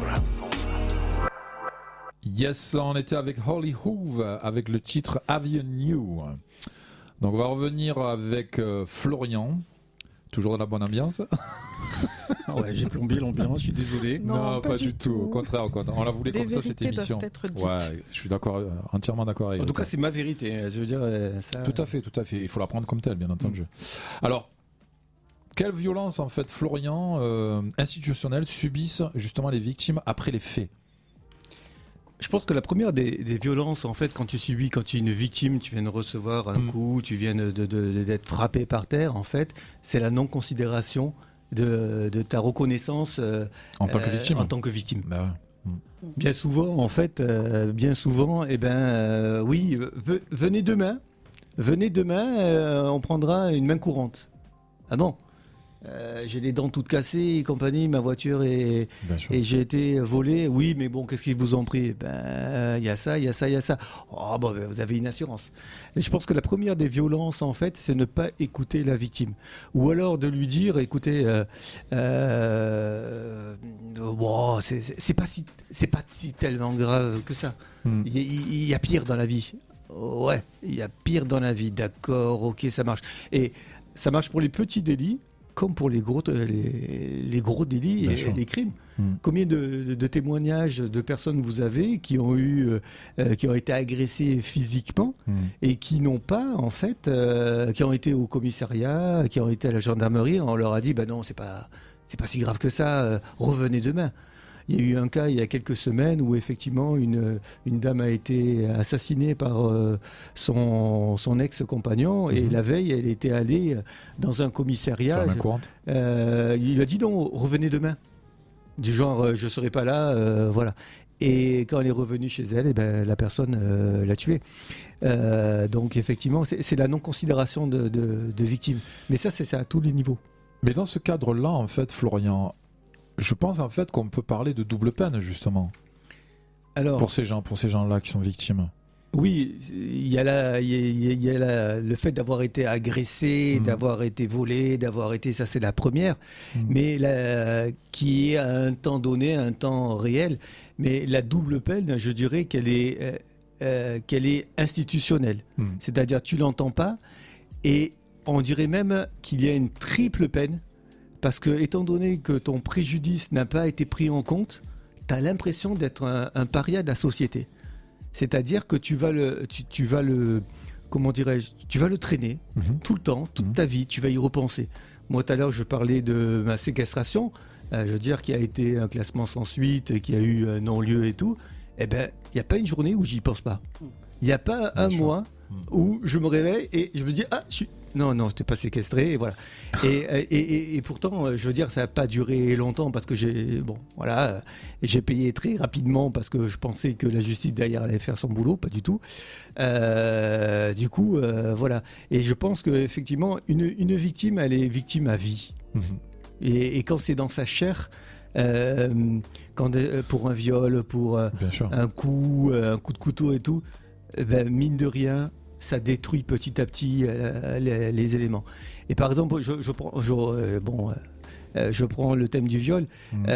Yes, on était avec Holly Hoove avec le titre Avenue. Donc on va revenir avec Florian. Toujours dans la bonne ambiance. Ouais, j'ai plombé l'ambiance, je suis désolé. Non, pas du tout. Au contraire, on la voulait comme ça cette émission. Doivent être dites. Ouais, je suis d'accord, entièrement d'accord avec En vous. tout cas, c'est ma vérité. Je veux dire, ça... Tout à fait. Il faut la prendre comme telle, bien entendu. Alors, quelle violence en fait, Florian, institutionnelle, subissent justement les victimes après les faits? Je pense que la première des violences, en fait, quand tu es une victime, tu viens de recevoir un coup, tu viens d'être frappé par terre, en fait, c'est la non-considération de ta reconnaissance en tant que victime. En tant que victime. Bah ouais. Bien souvent, en fait, oui, venez demain, on prendra une main courante. Ah bon? J'ai les dents toutes cassées et compagnie, ma voiture et j'ai été volé. Oui, mais bon, qu'est-ce qu'ils vous ont pris? Il y a ça. Oh, bon, vous avez une assurance. Et je pense que la première des violences, en fait, c'est ne pas écouter la victime. Ou alors de lui dire, écoutez, bon, c'est pas si tellement grave que ça. Il y a pire dans la vie. Ouais, il y a pire dans la vie. D'accord, ok, ça marche. Et ça marche pour les petits délits comme pour les gros délits et les crimes. Combien de témoignages de personnes vous avez qui ont été agressées physiquement et qui n'ont pas, en fait, qui ont été au commissariat, qui ont été à la gendarmerie, on leur a dit, non, c'est pas si grave que ça, revenez demain. Il y a eu un cas il y a quelques semaines où effectivement une dame a été assassinée par son ex-compagnon et la veille elle était allée dans un commissariat. Il a dit non, revenez demain. Du genre je serai pas là, voilà. Et quand elle est revenue chez elle, la personne l'a tuée. Donc effectivement c'est la non-considération de victimes. Mais ça c'est ça à tous les niveaux. Mais dans ce cadre-là en fait Florian, je pense en fait qu'on peut parler de double peine justement. Alors, pour ces gens-là qui sont victimes. Oui, il y a le fait d'avoir été agressé, d'avoir été volé, ça c'est la première, mais qui est à un temps donné, un temps réel. Mais la double peine, je dirais qu'elle est institutionnelle. C'est-à-dire tu l'entends pas et on dirait même qu'il y a une triple peine. Parce que, étant donné que ton préjudice n'a pas été pris en compte, tu as l'impression d'être un paria de la société. C'est-à-dire que tu vas le traîner tout le temps, toute ta vie, tu vas y repenser. Moi, tout à l'heure, je parlais de ma séquestration, je veux dire, qui a été un classement sans suite, qui a eu un non-lieu et tout. Eh bien, il n'y a pas une journée où j'y pense pas. Il n'y a pas un mois où je me réveille et je me dis, non, je t'ai pas séquestré, et voilà. Et pourtant, je veux dire, ça n'a pas duré longtemps parce que j'ai payé très rapidement parce que je pensais que la justice derrière allait faire son boulot, pas du tout. Du coup, voilà. Et je pense qu'effectivement, une victime, elle est victime à vie. Et quand c'est dans sa chair, pour un viol, pour un coup de couteau et tout, mine de rien, ça détruit petit à petit les éléments. Et par exemple, je prends le thème du viol.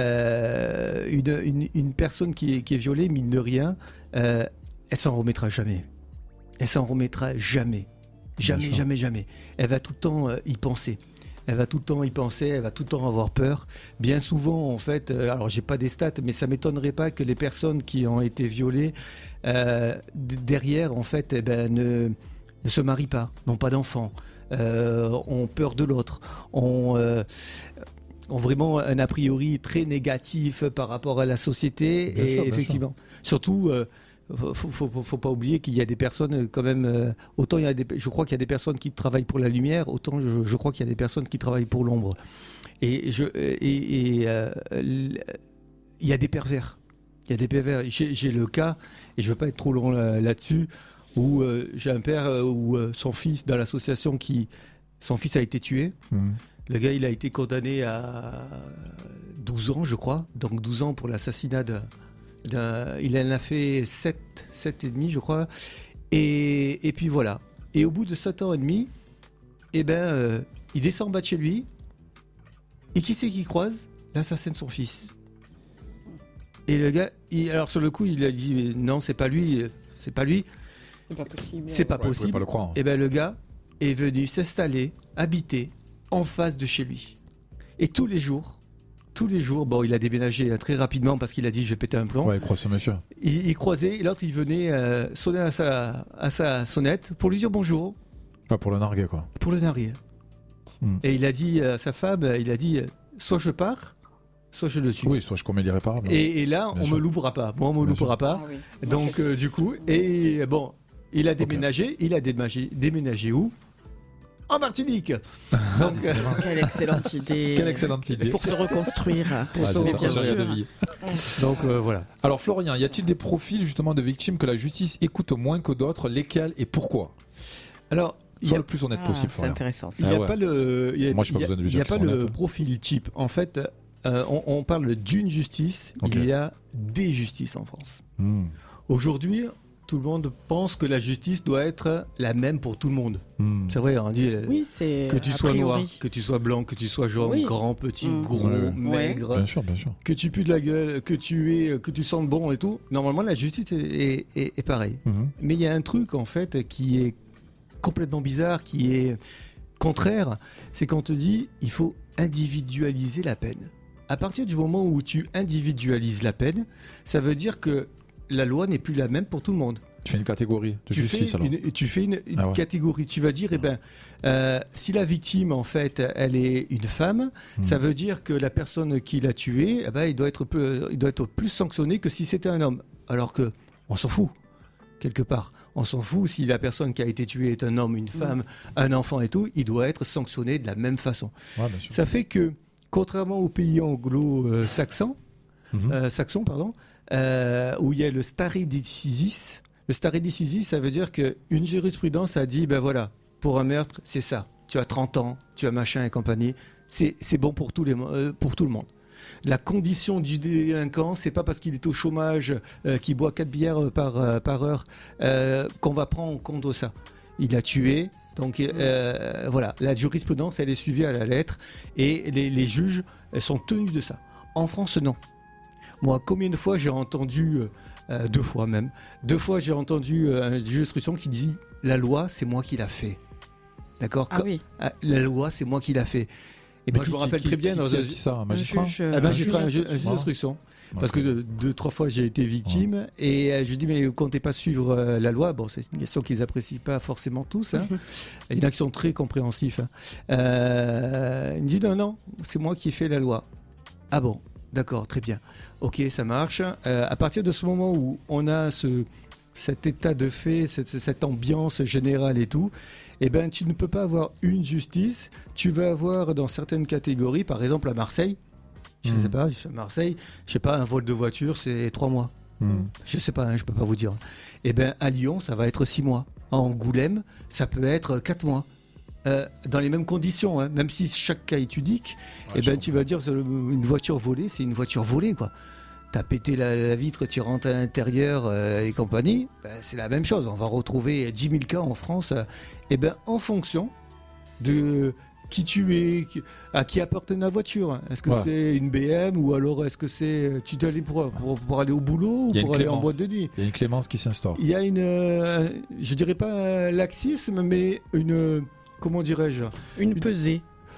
Une personne qui est violée, mine de rien, elle s'en remettra jamais. Jamais. Elle va tout le temps y penser. Elle va tout le temps avoir peur. Bien souvent, en fait, alors j'ai pas des stats, mais ça m'étonnerait pas que les personnes qui ont été violées derrière, en fait, ne se marient pas, n'ont pas d'enfants, ont peur de l'autre, ont vraiment un a priori très négatif par rapport à la société. Bien sûr, effectivement, surtout. Faut pas oublier qu'il y a des personnes quand même. Autant je crois qu'il y a des personnes qui travaillent pour la lumière, autant je crois qu'il y a des personnes qui travaillent pour l'ombre. Et il y a des pervers. J'ai le cas, et je veux pas être trop long là-dessus, où j'ai un père où son fils dans l'association son fils a été tué. Le gars, il a été condamné à 12 ans, je crois. Donc 12 ans pour l'assassinat Il en a fait 7 et demi, je crois. Et puis voilà. Et au bout de 7 ans et demi, il descend en bas de chez lui. Et qui c'est qu'il croise? L'assassin de son fils. Et le gars, alors sur le coup, il a dit non, c'est pas lui. C'est pas possible. C'est pas possible. Pas le croire. Et le gars est venu s'installer, habiter en face de chez lui. Et tous les jours, bon, il a déménagé très rapidement parce qu'il a dit je vais péter un plomb. Ouais, il croise ce monsieur. Il croisait, et l'autre il venait sonner à sa sonnette pour lui dire bonjour. Pas pour le narguer, quoi. Pour le narguer. Et il a dit à sa femme, soit je pars, soit je le tue. Oui, soit je commets l'irréparable. Et là, Bien on sûr. me loupera pas. Moi, on me loupera pas. Ah oui. Donc, du coup, et bon, il a déménagé. Il a déménagé où? En Martinique. Donc, Quelle excellente idée. Quelle excellente idée. Pour se reconstruire. C'est ça, bien de sûr. vie. donc voilà. Alors Florian, y a-t-il des profils justement de victimes que la justice écoute moins que d'autres? Lesquels et pourquoi? Alors, Sois le plus honnête possible, C'est Florian. intéressant. il n'y a pas le, Moi, j'ai pas besoin de lui il y a dire pas qu'ils sont le honnêtes. profil type. En fait, on parle d'une justice. Ok. Il y a des justices en France. Hmm. Aujourd'hui, tout le monde pense que la justice doit être la même pour tout le monde. Hmm. C'est vrai, on dit Oui, c'est que tu a sois priori. noir, que tu sois blanc, que tu sois jaune, Oui. grand, petit, gros, Ouais. maigre, Bien sûr, bien sûr. que tu pues de la gueule, que tu sentes bon et tout. Normalement, la justice est pareille. Mhm. Mais il y a un truc en fait qui est complètement bizarre, qui est contraire, c'est quand on te dit il faut individualiser la peine. À partir du moment où tu individualises la peine, ça veut dire que la loi n'est plus la même pour tout le monde. Tu fais une catégorie de justice alors. Tu fais une Ah ouais. catégorie. Tu vas dire, si la victime en fait, elle est une femme, ça veut dire que la personne qui l'a tué, il doit être plus sanctionné que si c'était un homme. Alors que on s'en fout quelque part. On s'en fout si la personne qui a été tuée est un homme, une femme, un enfant et tout. Il doit être sanctionné de la même façon. Ouais, bien sûr. Ça fait que, contrairement aux pays anglo-saxons, où il y a le stare decisis. Le stare decisis, ça veut dire qu'une jurisprudence a dit, pour un meurtre, c'est ça. Tu as 30 ans, tu as machin et compagnie. C'est bon pour tout le monde. La condition du délinquant, c'est pas parce qu'il est au chômage, qu'il boit 4 bières par heure, qu'on va prendre en compte de ça. Il a tué. Donc voilà, la jurisprudence, elle est suivie à la lettre et les juges sont tenus de ça. En France, non. Moi, combien de fois j'ai entendu, 2 fois même, j'ai entendu un juge d'instruction qui dit « la loi, c'est moi qui l'a fait ». D'accord? Oui. La loi, c'est moi qui l'a fait. Et moi, je me rappelle très bien dans un ça, un magistrat. un juge d'instruction. Parce que 2-3 fois j'ai été victime et je dis mais vous comptez pas suivre la loi. Bon, c'est une question qu'ils apprécient pas forcément tous. Hein. Il y en a qui sont très compréhensifs. Hein. Il me dit non, c'est moi qui ai fait la loi. Ah bon, d'accord, très bien. Ok, ça marche. À partir de ce moment où on a cet état de fait, cette ambiance générale et tout, tu ne peux pas avoir une justice. Tu vas avoir dans certaines catégories, par exemple à Marseille, je sais pas, à Marseille, un vol de voiture, c'est 3 mois. Je sais pas, je peux pas vous dire. À Lyon, ça va être 6 mois. À Angoulême, ça peut être 4 mois. Dans les mêmes conditions, hein. Même si chaque cas est unique, tu vas dire une voiture volée, c'est une voiture volée, quoi. T'as pété la vitre, tu rentres à l'intérieur et compagnie, c'est la même chose. On va retrouver 10 000 cas en France. En fonction de qui tu es, à qui appartenait la voiture. Est-ce que c'est une BM ou alors est-ce que c'est tu dois aller pour aller au boulot ou pour aller en boîte de nuit? Il y a une clémence qui s'instaure. Il y a je dirais pas un laxisme, mais une, comment dirais-je? Une pesée.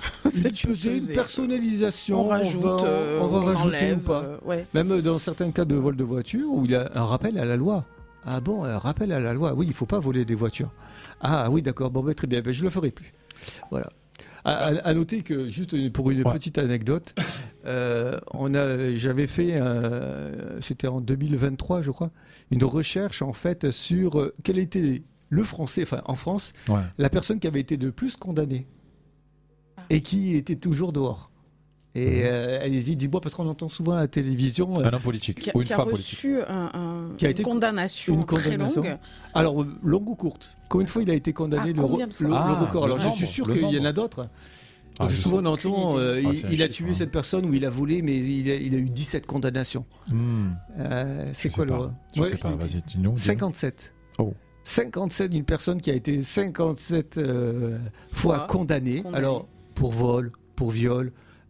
Une personnalisation. On rajoute, on va rajouter enlève, ou pas. Même dans certains cas de vol de voiture où il y a un rappel à la loi. Ah bon, un rappel à la loi. Oui, il faut pas voler des voitures. Ah oui, d'accord. Bon, très bien. Je le ferai plus. Voilà. À noter que, juste pour une petite anecdote, j'avais fait, c'était en 2023, je crois, une recherche en fait sur quel était le français, en France, la personne qui avait été le plus condamnée et qui était toujours dehors. Et allez-y, dis-moi, parce qu'on entend souvent à la télévision... un homme politique, ou une femme politique. Qui a reçu une condamnation très longue. Alors, longue ou courte? Combien de fois il a été condamné, le record? Alors, je suis sûr qu'il y en a d'autres. Ah, je souvent sais. on entend, c'est un il a chiffre, tué cette personne ou il a volé, mais il a eu 17 condamnations. C'est Je quoi sais le... pas. Je sais pas, vas-y, dis-nous. 57. Oh. 57 d'une personne qui a été 57 fois condamnée. Alors, pour vol, pour viol,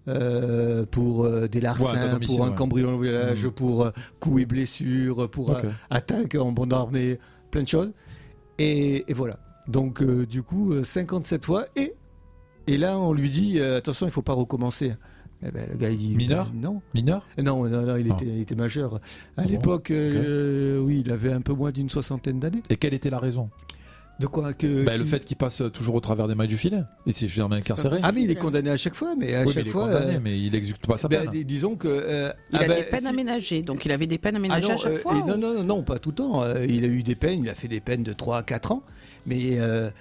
pour des larcins, pour un cambriolage, pour coups et blessures, pour attaque en bande armée, plein de choses. Et voilà. Donc, du coup, 57 fois. Et là, on lui dit, attention, il ne faut pas recommencer. Eh ben, le gars, il dit... Mineur ? Non. Mineur ? Non, il était majeur. À l'époque, oui, il avait un peu moins d'une 60aine d'années. Et quelle était la raison ? De quoi le fait qu'il passe toujours au travers des mailles du filet. Et c'est jamais incarcéré. Ah, mais il est condamné à chaque fois. Mais à chaque fois, il est condamné, mais il exécute pas sa peine. Disons que... il a des peines aménagées. Donc il avait des peines aménagées à chaque fois. Non, pas tout le temps. Il a eu des peines. Il a fait des peines de 3 à 4 ans. Mais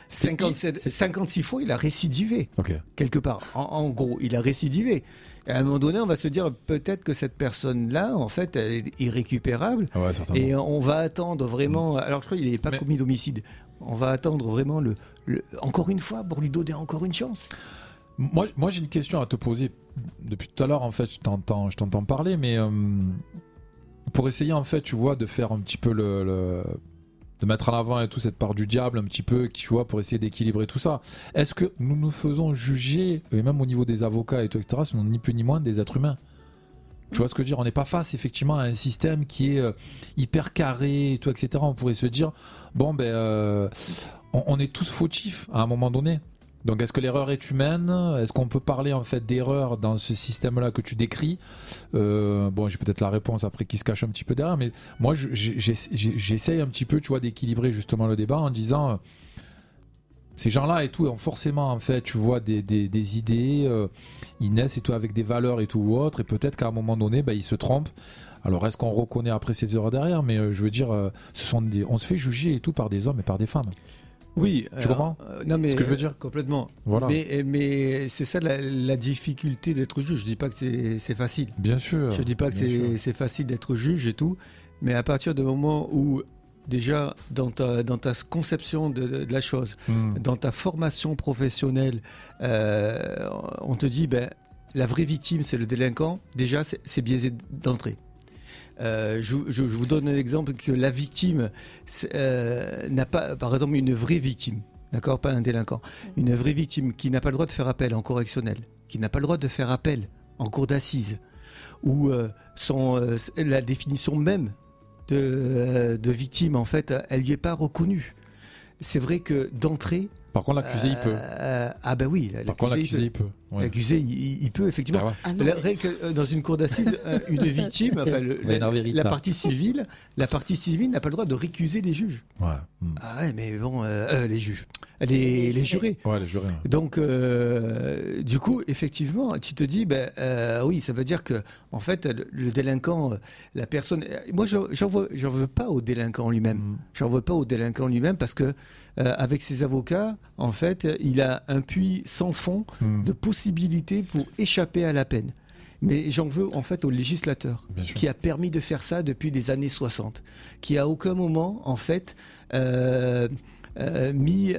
56 fois, il a récidivé. Quelque part. En gros, il a récidivé. Et à un moment donné, on va se dire peut-être que cette personne-là, en fait, elle est irrécupérable. Et on va attendre vraiment... Alors, je crois qu'il n'avait pas commis d'homicide. On va attendre vraiment encore une fois pour lui donner encore une chance. Moi, j'ai une question à te poser. Depuis tout à l'heure, en fait, je t'entends parler, mais pour essayer, en fait, tu vois, de faire un petit peu de mettre en avant et tout cette part du diable un petit peu, tu vois, pour essayer d'équilibrer tout ça. Est-ce que nous nous faisons juger, et même au niveau des avocats et tout, etc., ce sont ni plus ni moins des êtres humains? Tu vois ce que je veux dire? On n'est pas face effectivement à un système qui est hyper carré et tout, etc. On pourrait se dire, bon, on est tous fautifs à un moment donné. Donc est-ce que l'erreur est humaine? Est-ce qu'on peut parler en fait d'erreur dans ce système-là que tu décris? Bon, j'ai peut-être la réponse après qui se cache un petit peu derrière, mais moi j'essaye un petit peu, tu vois, d'équilibrer justement le débat en disant ces gens-là et tout ont forcément en fait, tu vois, des idées, ils naissent et tout avec des valeurs et tout ou autre, et peut-être qu'à un moment donné, ils se trompent. Alors est-ce qu'on reconnaît après ces erreurs derrière? Mais je veux dire, on se fait juger et tout par des hommes et par des femmes. Oui, tu comprends? Non, mais ce que je veux dire complètement. Voilà. Mais c'est ça la difficulté d'être juge. Je dis pas que c'est facile. Bien sûr. Je dis pas que c'est facile d'être juge et tout, mais à partir du moment où déjà dans ta conception de la chose, dans ta formation professionnelle, on te dit la vraie victime c'est le délinquant. Déjà c'est biaisé d'entrée. Je vous donne un exemple que la victime n'a pas, par exemple, une vraie victime, d'accord, pas un délinquant, une vraie victime qui n'a pas le droit de faire appel en correctionnel, qui n'a pas le droit de faire appel en cour d'assises, ou la définition même de victime, en fait, elle lui est pas reconnue. C'est vrai que d'entrée. Par contre, l'accusé, il peut. Ah ben oui. Par contre, l'accusé, il peut. Ouais. L'accusé, il peut, effectivement. Dans une cour d'assises, une victime, enfin, la partie civile n'a pas le droit de récuser les juges. Ouais. Ah ouais, mais bon, les juges. Les jurés. Ouais, les jurés. Ouais. Donc, du coup, effectivement, tu te dis, oui, ça veut dire que, en fait, le délinquant, la personne. Moi, j'en veux pas au délinquant lui-même. J'en veux pas au délinquant lui-même parce que, avec ses avocats, en fait, il a un puits sans fond de possibilités pour échapper à la peine. Mais j'en veux en fait au législateur qui a permis de faire ça depuis les années 60, qui à aucun moment en fait mis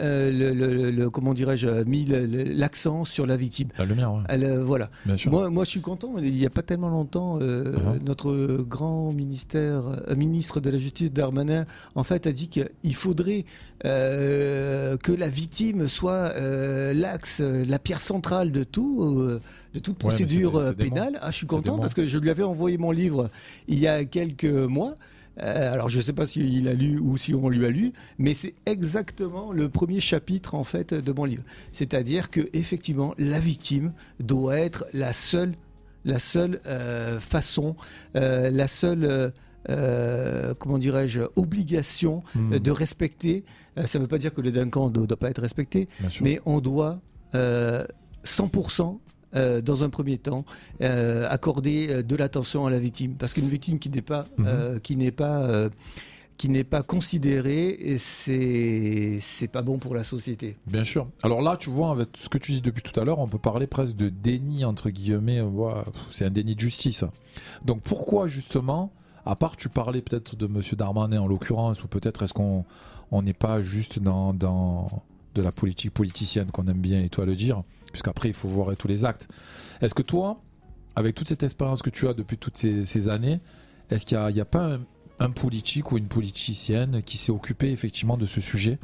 l'accent sur la victime. La lumière, ouais. Voilà. Moi, je suis content. Il n'y a pas tellement longtemps, notre grand ministre de la Justice, Darmanin, en fait, a dit qu'il faudrait que la victime soit l'axe, la pierre centrale de toute procédure pénale. Je suis content parce que je lui avais envoyé mon livre il y a quelques mois. Alors je ne sais pas s'il a lu ou si on lui a lu, mais c'est exactement le premier chapitre en fait de mon livre. C'est-à-dire que effectivement la victime doit être la seule façon, la seule comment dirais-je, obligation de respecter. Ça ne veut pas dire que le délinquant ne doit pas être respecté, mais on doit 100%. Dans un premier temps, accorder de l'attention à la victime, parce qu'une victime qui n'est pas considérée, c'est pas bon pour la société. Bien sûr. Alors là, tu vois, avec ce que tu dis depuis tout à l'heure, on peut parler presque de déni entre guillemets. C'est un déni de justice. Donc pourquoi justement, à part tu parlais peut-être de Monsieur Darmanin en l'occurrence, ou peut-être est-ce qu'on n'est pas juste dans de la politique politicienne qu'on aime bien et toi le dire, puisqu'après il faut voir tous les actes. Est-ce que toi, avec toute cette expérience que tu as depuis toutes ces années, est-ce qu'il n'y a pas un politique ou une politicienne qui s'est occupé effectivement de ce sujet?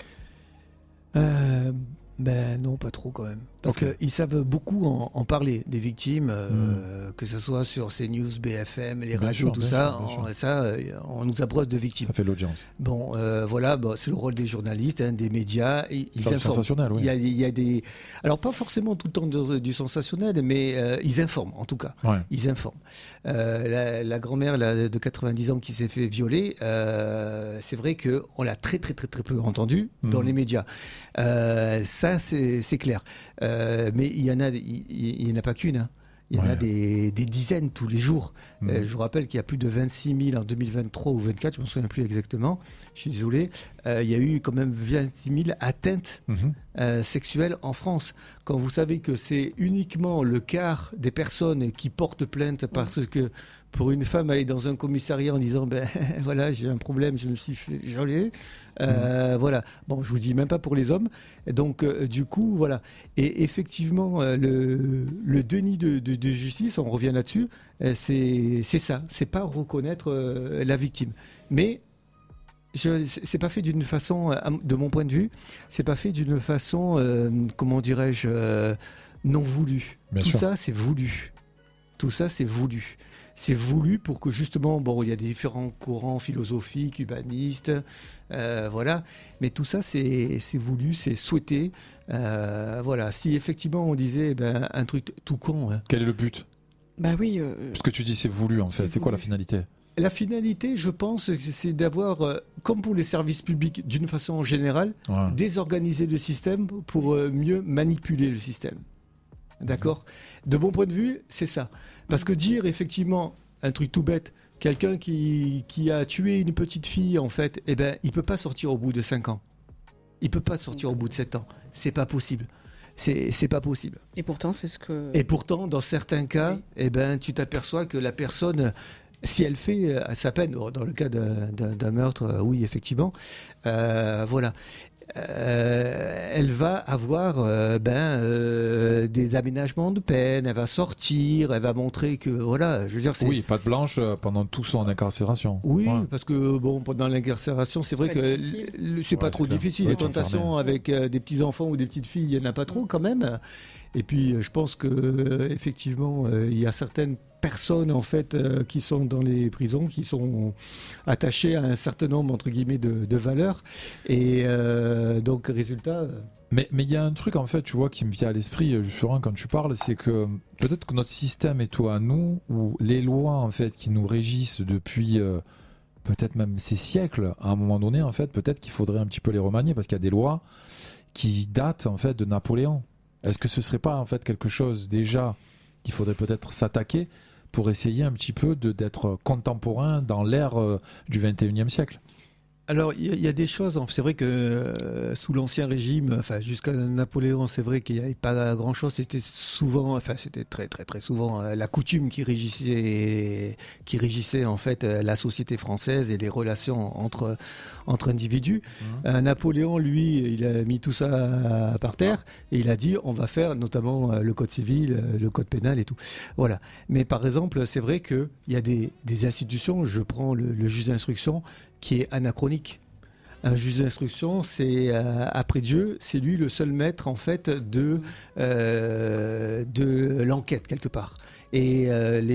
Ben non, pas trop quand même. Parce qu'ils savent beaucoup en parler des victimes, que ce soit sur CNews, BFM, les radios, tout ça. On nous abreuve de victimes. Ça fait l'audience. Bon, voilà, c'est le rôle des journalistes, des médias. Ils informent. Sensationnel, oui. Il y a des... Alors pas forcément tout le temps du sensationnel, mais ils informent en tout cas. Ouais. Ils informent. La grand-mère de 90 ans qui s'est fait violer, c'est vrai qu'on l'a très peu entendu dans les médias. Ça, c'est clair. Mais il y en a pas qu'une. Hein. Il y en a des dizaines tous les jours. Je vous rappelle qu'il y a plus de 26 000 en 2023 ou 2024, je ne me souviens plus exactement. Je suis désolé. Il y a eu quand même 26 000 atteintes sexuelles en France. Quand vous savez que c'est uniquement le quart des personnes qui portent plainte parce que pour une femme aller dans un commissariat en disant voilà, j'ai un problème, je me suis fait violer. Voilà. Bon, je vous dis même pas pour les hommes. Donc du coup, voilà. Et effectivement, le déni de justice, on revient là-dessus, c'est ça. C'est pas reconnaître la victime. Mais c'est pas fait d'une façon, de mon point de vue, c'est pas fait d'une façon, comment dirais-je, non voulue. Tout ça, c'est voulu. Tout ça, c'est voulu. C'est voulu pour que justement, il y a des différents courants philosophiques, humanistes, voilà. Mais tout ça, c'est voulu, c'est souhaité. Voilà. Si effectivement on disait un truc tout con. Quel est le but? Bah oui. Ce que tu dis, c'est voulu en fait. C'est quoi la finalité? La finalité, je pense, c'est d'avoir, comme pour les services publics, d'une façon générale, désorganiser le système pour mieux manipuler le système. D'accord? De mon point de vue, c'est ça. Parce que dire effectivement un truc tout bête, quelqu'un qui a tué une petite fille, en fait, il peut pas sortir au bout de 5 ans. Il peut pas sortir au bout de 7 ans. C'est pas possible. C'est pas possible. Et pourtant, c'est ce que... Et pourtant, dans certains cas, tu t'aperçois que la personne, si elle fait sa peine, dans le cas d'un meurtre, oui, effectivement, voilà. Elle va avoir des aménagements de peine, elle va sortir, elle va montrer que voilà, je veux dire, oui, patte blanche pendant tout son incarcération. Oui, parce que pendant l'incarcération, c'est vrai que c'est pas trop difficile. Les tentations avec des petits enfants ou des petites filles, il y en a pas trop quand même. Et puis, je pense que effectivement, il y a certaines personnes en fait qui sont dans les prisons, qui sont attachées à un certain nombre entre guillemets de valeurs. Et donc, résultat. Mais il y a un truc en fait, tu vois, qui me vient à l'esprit, Florent, quand tu parles, c'est que peut-être que notre système est à nous, ou les lois en fait qui nous régissent depuis peut-être même ces siècles, à un moment donné, en fait, peut-être qu'il faudrait un petit peu les remanier parce qu'il y a des lois qui datent en fait de Napoléon. Est-ce que ce serait pas en fait quelque chose déjà qu'il faudrait peut-être s'attaquer pour essayer un petit peu d'être contemporain dans l'ère du 21e siècle? Alors, il y a des choses, c'est vrai que sous l'Ancien Régime, enfin jusqu'à Napoléon, c'est vrai qu'il n'y avait pas grand-chose, c'était très souvent la coutume qui régissait en fait la société française et les relations entre individus. Napoléon, lui, il a mis tout ça par terre et il a dit on va faire notamment le code civil, le code pénal et tout. Voilà. Mais par exemple, c'est vrai qu'il y a des institutions, je prends le juge d'instruction, qui est anachronique. Un juge d'instruction, c'est après Dieu, c'est lui le seul maître en fait de l'enquête quelque part. Et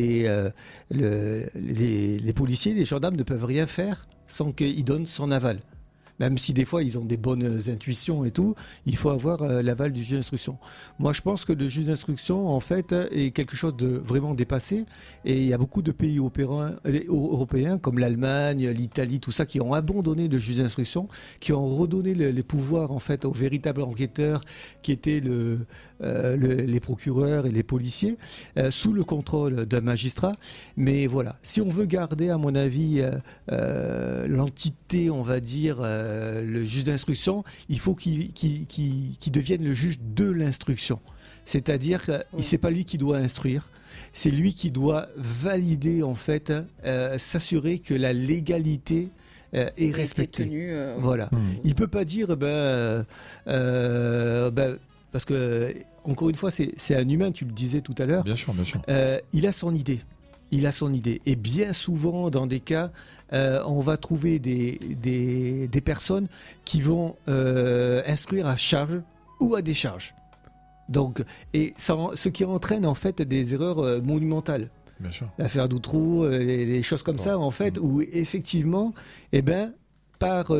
les policiers, les gendarmes ne peuvent rien faire sans qu'ils donnent son aval. Même si des fois ils ont des bonnes intuitions et tout, il faut avoir l'aval du juge d'instruction. Moi je pense que le juge d'instruction en fait est quelque chose de vraiment dépassé et il y a beaucoup de pays européens comme l'Allemagne, l'Italie, tout ça qui ont abandonné le juge d'instruction, qui ont redonné les pouvoirs en fait aux véritables enquêteurs qui étaient les procureurs et les policiers sous le contrôle d'un magistrat. Mais voilà, si on veut garder à mon avis l'entité, on va dire, le juge d'instruction, il faut qu'il devienne le juge de l'instruction. C'est-à-dire que c'est pas lui qui doit instruire, c'est lui qui doit valider, en fait, s'assurer que la légalité est respecté. Tenu, Voilà. Il peut pas dire parce que encore une fois c'est un humain, tu le disais tout à l'heure. Bien sûr. Il a son idée. Et bien souvent dans des cas on va trouver des personnes qui vont instruire à charge ou à décharge. Donc, ce qui entraîne en fait des erreurs monumentales. Bien sûr. L'affaire d'Outreau, les choses comme ça, en fait, où effectivement, par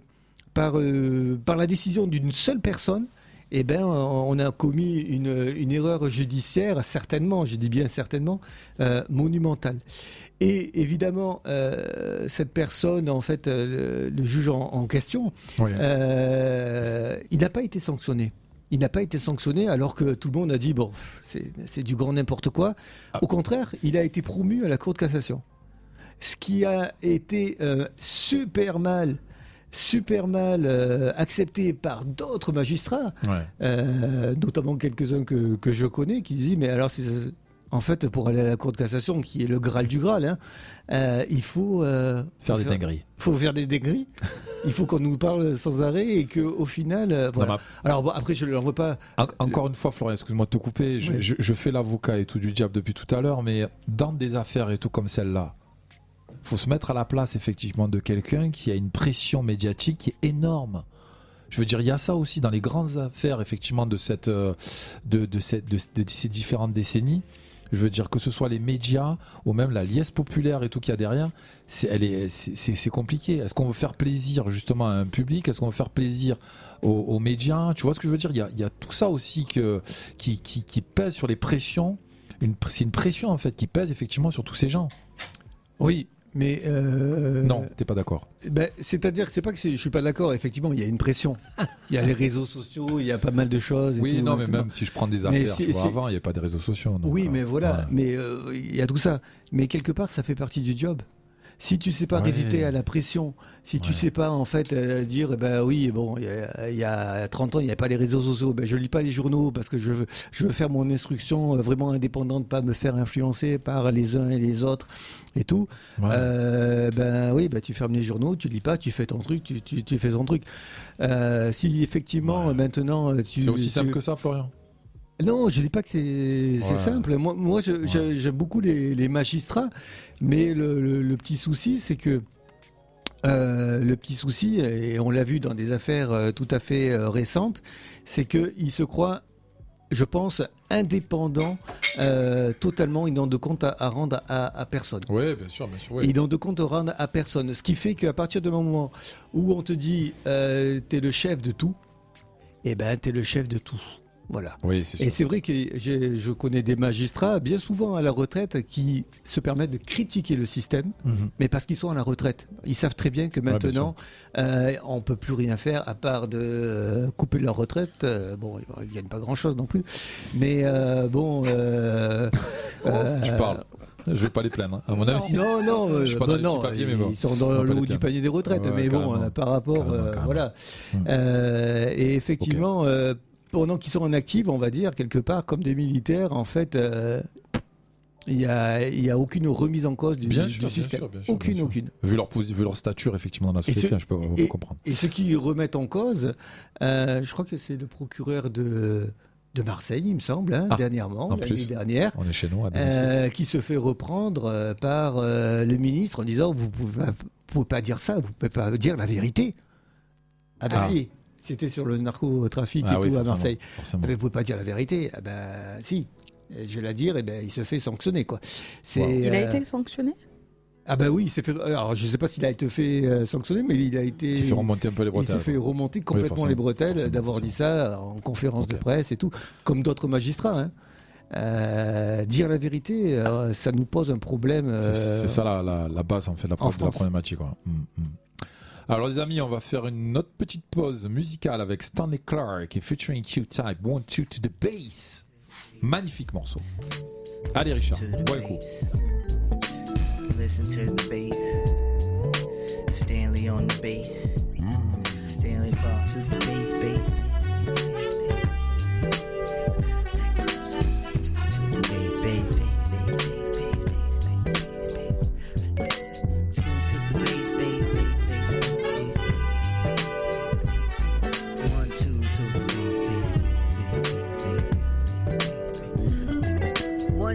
la décision d'une seule personne, on a commis une erreur judiciaire, certainement, je dis bien certainement, monumentale. Et évidemment, cette personne, en fait, le juge en question, il n'a pas été sanctionné. Il n'a pas été sanctionné alors que tout le monde a dit bon, c'est du grand n'importe quoi. Au contraire, il a été promu à la Cour de cassation. Ce qui a été super mal accepté par d'autres magistrats, notamment quelques-uns que je connais, qui disent mais alors en fait pour aller à la Cour de cassation, qui est le Graal du Graal, il faut faire des dingueries. Il faut faire des dingueries. Il faut qu'on nous parle sans arrêt et qu'au final, voilà. Alors bon, après je ne l'en veux pas. Encore une fois, Florian, excuse-moi de te couper. Je fais l'avocat et tout du diable depuis tout à l'heure, mais dans des affaires et tout comme celle-là, faut se mettre à la place effectivement de quelqu'un qui a une pression médiatique qui est énorme. Je veux dire, il y a ça aussi dans les grandes affaires effectivement de ces différentes décennies. Je veux dire que ce soit les médias ou même la liesse populaire et tout qu'il y a derrière, c'est compliqué. Est-ce qu'on veut faire plaisir justement à un public? Est-ce qu'on veut faire plaisir aux médias? Tu vois ce que je veux dire? Il y a tout ça aussi qui pèse sur les pressions. C'est une pression en fait qui pèse effectivement sur tous ces gens. Oui. Mais non, t'es pas d'accord. C'est-à-dire que c'est pas que je suis pas d'accord. Effectivement, il y a une pression. Il y a les réseaux sociaux, il y a pas mal de choses. Oui, tout, non, mais même si je prends des affaires, tu vois, avant, il n'y a pas de réseaux sociaux. Donc, oui, mais voilà. Mais il y a tout ça. Mais quelque part, ça fait partie du job. Si tu sais pas résister à la pression, si tu sais pas en fait dire oui bon il y a 30 ans il n'y avait pas les réseaux sociaux, je lis pas les journaux parce que je veux faire mon instruction vraiment indépendante, pas me faire influencer par les uns et les autres et tout. Tu fermes les journaux, tu lis pas, tu fais ton truc, tu fais ton truc. Si effectivement maintenant c'est aussi simple que ça, Florian. Non, je dis pas que c'est simple. Moi j'aime beaucoup les magistrats, mais le petit souci, c'est que et on l'a vu dans des affaires tout à fait récentes, c'est qu'ils se croient, je pense, indépendants totalement. Ils n'ont de compte à rendre à personne. Oui, bien sûr. Oui. Ils n'ont de compte à rendre à personne. Ce qui fait qu'à partir du moment où on te dit t'es le chef de tout, t'es le chef de tout. Voilà. Oui, c'est sûr. Et c'est vrai que je connais des magistrats, bien souvent à la retraite, qui se permettent de critiquer le système, mais parce qu'ils sont à la retraite. Ils savent très bien que maintenant, on ne peut plus rien faire à part de couper leur retraite. Ils ne gagnent pas grand-chose non plus. Mais tu parles. Je vais pas les plaindre, à mon avis. Non, je suis pas dans les petits papiers, mais bon. Ils sont dans le haut du panier des retraites, mais bon, par rapport, voilà. Et effectivement, pendant qu'ils sont en actif, on va dire, quelque part, comme des militaires, en fait, il y a aucune remise en cause du système. Bien sûr, aucune. Vu leur stature, effectivement, dans la société, je peux comprendre. Et ce qui remettent en cause, je crois que c'est le procureur de Marseille, il me semble, dernièrement, l'année dernière, on est chez nous, qui se fait reprendre par le ministre en disant vous pouvez pas dire ça, vous pouvez pas dire la vérité. Si. C'était sur le narcotrafic et tout à Marseille. Vous pouvez pas dire la vérité. Si, je vais la dire, il se fait sanctionner, quoi. Il a été sanctionné ? Oui, il s'est fait. Alors, je sais pas s'il a été fait sanctionner, mais il s'est fait remonter un peu les bretelles. Il s'est fait remonter complètement les bretelles d'avoir dit ça en conférence de presse et tout, comme d'autres magistrats. Dire la vérité, ça nous pose un problème. C'est ça la base en fait, de la problématique. Quoi. Alors les amis, on va faire une autre petite pause musicale avec Stanley Clarke et featuring Q-Type, Want You to the Bass. Magnifique morceau. Allez Richard, bon écoute. Listen to the bass. Stanley on the bass. Stanley Clarke to the bass, bass, bass, bass, bass, bass. To the bass, bass, bass, bass, bass, bass, bass, bass, bass. Listen to the bass, bass, bass, bass.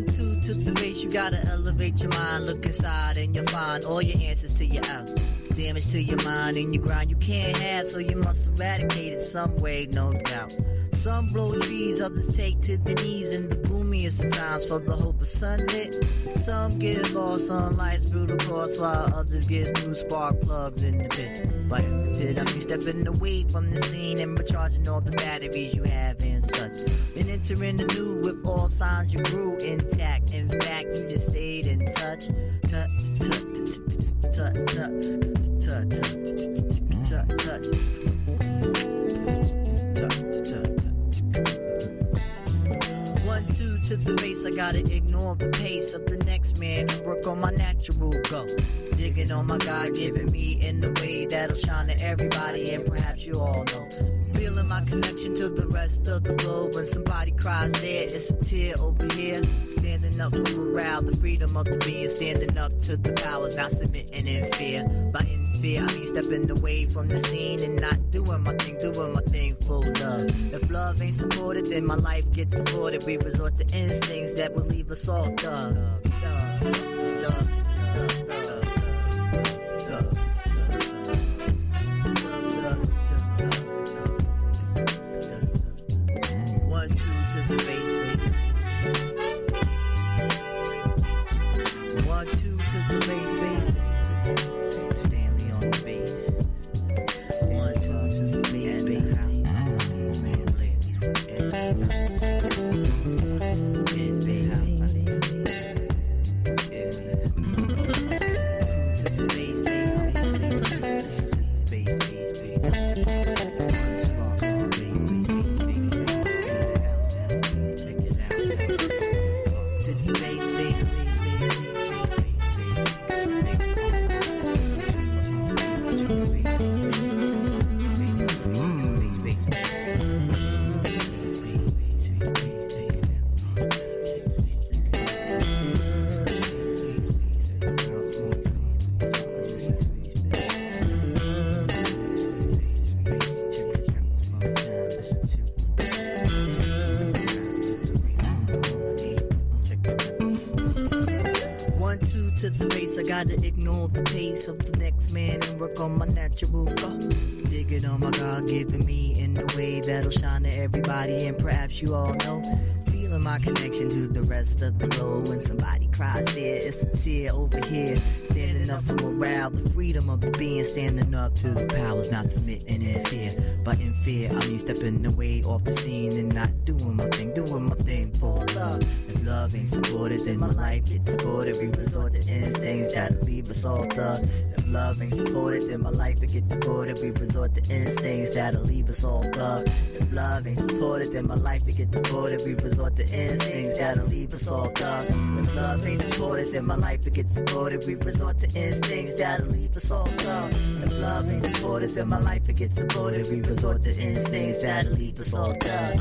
2 to the base, you gotta elevate your mind. Look inside and you'll find all your answers to your outs. Damage to your mind and your grind you can't have, so you must eradicate it some way, no doubt. Some blow trees, others take to the knees in the gloomiest of times for the hope of sunlit. Some get lost on life's brutal course, while others get new spark plugs in the pit. But in the pit, I'll be stepping away from the scene and recharging all the batteries you have and such. And entering the new with all signs you grew intact. In fact, you just stayed in touch. To the base, I gotta ignore the pace of the next man and work on my natural go. Digging on my God giving me in the way that'll shine to everybody, and perhaps you all know. Feeling my connection to the rest of the globe. When somebody cries there, it's a tear over here. Standing up for morale, the freedom of the being. Standing up to the powers, not submitting in fear. By in fear, I mean stepping away from the scene and not doing my thing full love. If love ain't supported, then my life gets supported. We resort to instincts that will leave us all dug. Of the next man and work on my natural go. Dig it on my God giving me in the way that'll shine to everybody, and perhaps you all know. Feeling my connection to the rest of the globe. When somebody cries there, it's a tear over here. Standing up for morale, the freedom of the being. Standing up to the powers, not submitting in fear. But in fear, I mean stepping away off the scene and not doing my thing for love. If love ain't supported, then my life gets supported. We resort to instincts that'll leave us all thug. If love ain't supported, then my life it gets supported. We resort to instincts that'll leave us all thug. If love ain't supported, then my life it gets supported. We resort to instincts that'll leave us all thug. If love ain't supported, then my life it gets supported. We resort to instincts that'll leave us all thug. If love ain't supported, then my life it gets supported. We resort to instincts that'll leave us all thug.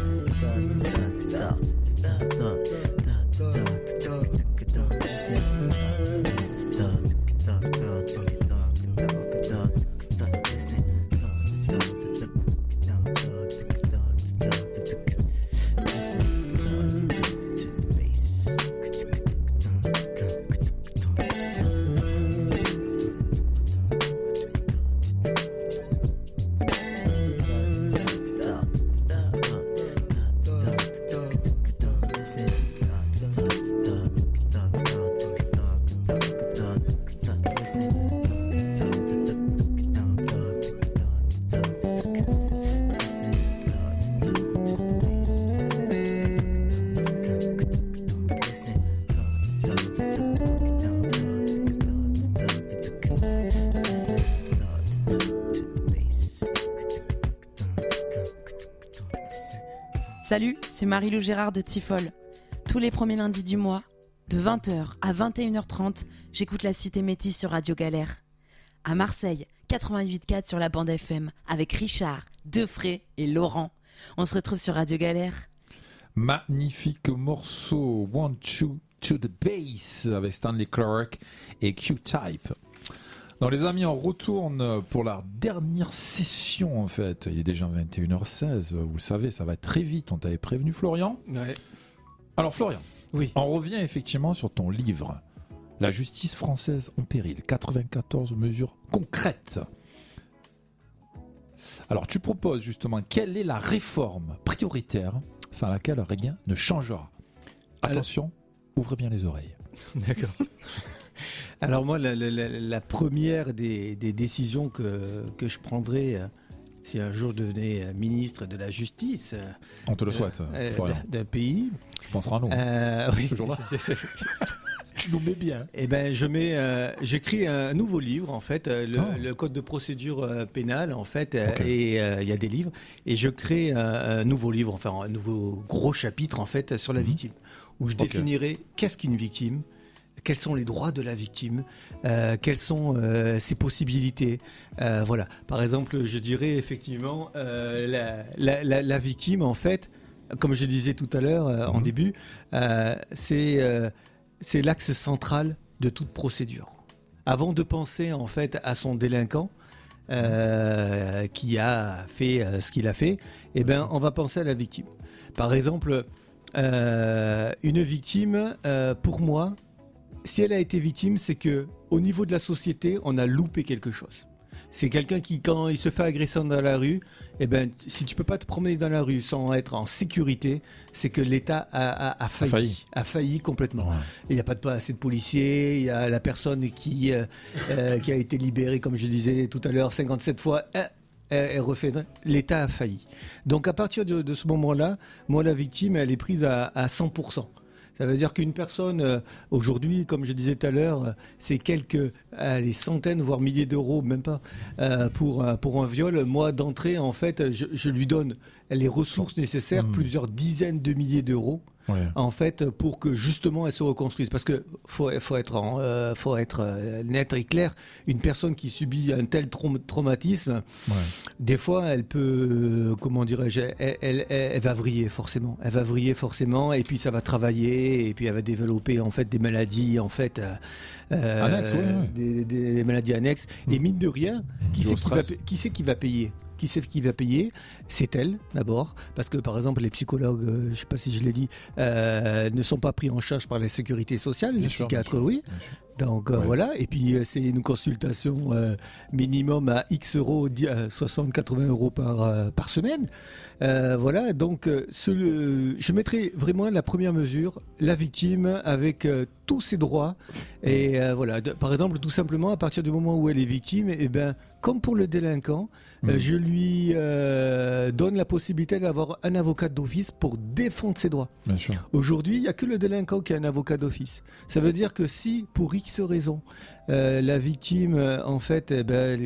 Salut, c'est Marie-Lou Gérard de Tifol. Tous les premiers lundis du mois, de 20h à 21h30, j'écoute la Cité Métis sur Radio Galère. À Marseille, 88.4 sur la bande FM, avec Richard, Defray et Laurent. On se retrouve sur Radio Galère. Magnifique morceau, One Two to the Bass, avec Stanley Clarke et Q-Type. Donc les amis, on retourne pour la dernière session en fait. Il est déjà 21h16, vous le savez, ça va très vite. On t'avait prévenu Florian. Ouais. Alors Florian, Oui. On revient effectivement sur ton livre, La justice française en péril, 94 mesures concrètes. Alors tu proposes justement quelle est la réforme prioritaire sans laquelle rien ne changera. Attention, ouvrez bien les oreilles. D'accord. Alors moi, la première des décisions que je prendrai si un jour je devenais ministre de la Justice... On te le souhaite, Florian. D'un pays... Je penserai à nous, oui. ce jour-là. Tu nous mets bien. Eh ben, j'écris un nouveau livre, en fait, le code de procédure pénale, en fait, et il y a des livres, et je crée un nouveau livre, enfin un nouveau gros chapitre, en fait, sur la victime, où je définirai qu'est-ce qu'une victime, quels sont les droits de la victime, quelles sont ses possibilités. Voilà. Par exemple, je dirais effectivement la victime, en fait, comme je disais tout à l'heure en début, c'est l'axe central de toute procédure. Avant de penser en fait à son délinquant qui a fait ce qu'il a fait, eh ben on va penser à la victime. Par exemple, une victime, pour moi, si elle a été victime, c'est que au niveau de la société, on a loupé quelque chose. C'est quelqu'un qui, quand il se fait agresser dans la rue, eh ben, si tu peux pas te promener dans la rue sans être en sécurité, c'est que l'État a failli complètement. Il n'y a pas assez de policiers, il y a la personne qui a été libérée, comme je disais tout à l'heure, 57 fois. Elle refait. L'État a failli. Donc à partir de ce moment-là, moi la victime, elle est prise à 100%. Ça veut dire qu'une personne, aujourd'hui, comme je disais tout à l'heure, c'est quelques centaines, voire milliers d'euros, même pas, pour un viol. Moi, d'entrée, en fait, je lui donne les ressources nécessaires, plusieurs dizaines de milliers d'euros, en fait, pour que justement elle se reconstruise. Parce que faut être net et clair. Une personne qui subit un tel traumatisme, des fois, elle peut, comment dirais-je, elle va vriller forcément. Elle va vriller forcément, et puis ça va travailler, et puis elle va développer en fait des maladies, en fait, annexes, des maladies annexes. Et mine de rien, qui c'est qui va payer? Qui c'est qui va payer? C'est elle, d'abord, parce que par exemple les psychologues, je ne sais pas si je l'ai dit, ne sont pas pris en charge par la sécurité sociale, les psychiatres oui. Donc voilà, et puis c'est une consultation minimum à X euros, 60-80 euros par semaine. Voilà, donc je mettrai vraiment la première mesure, la victime avec tous ses droits. Et voilà, par exemple, tout simplement, à partir du moment où elle est victime, et ben, comme pour le délinquant, je lui donne la possibilité d'avoir un avocat d'office pour défendre ses droits. Bien sûr. Aujourd'hui, il n'y a que le délinquant qui a un avocat d'office. Ça veut dire que si, pour X raisons, la victime, en fait, elle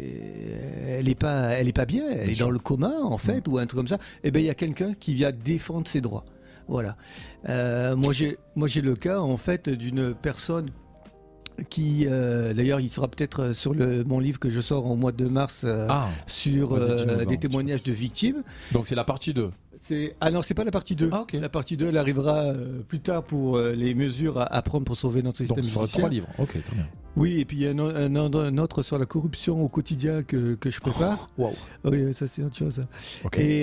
est pas bien, elle est dans le coma, en fait, ou un truc comme ça, et ben il y a quelqu'un qui vient défendre ses droits. Voilà. Moi j'ai le cas, en fait, d'une personne qui, d'ailleurs, il sera peut-être sur mon livre que je sors en mois de mars sur des témoignages de victimes. Donc c'est la partie 2. Non, c'est pas la partie 2. La partie 2, elle arrivera plus tard pour les mesures à prendre pour sauver notre système judiciaire. Donc sur 3 livres, ok, très bien. Oui, et puis il y a un autre sur la corruption au quotidien que je prépare. Wow. Oui, ça c'est autre chose. Okay.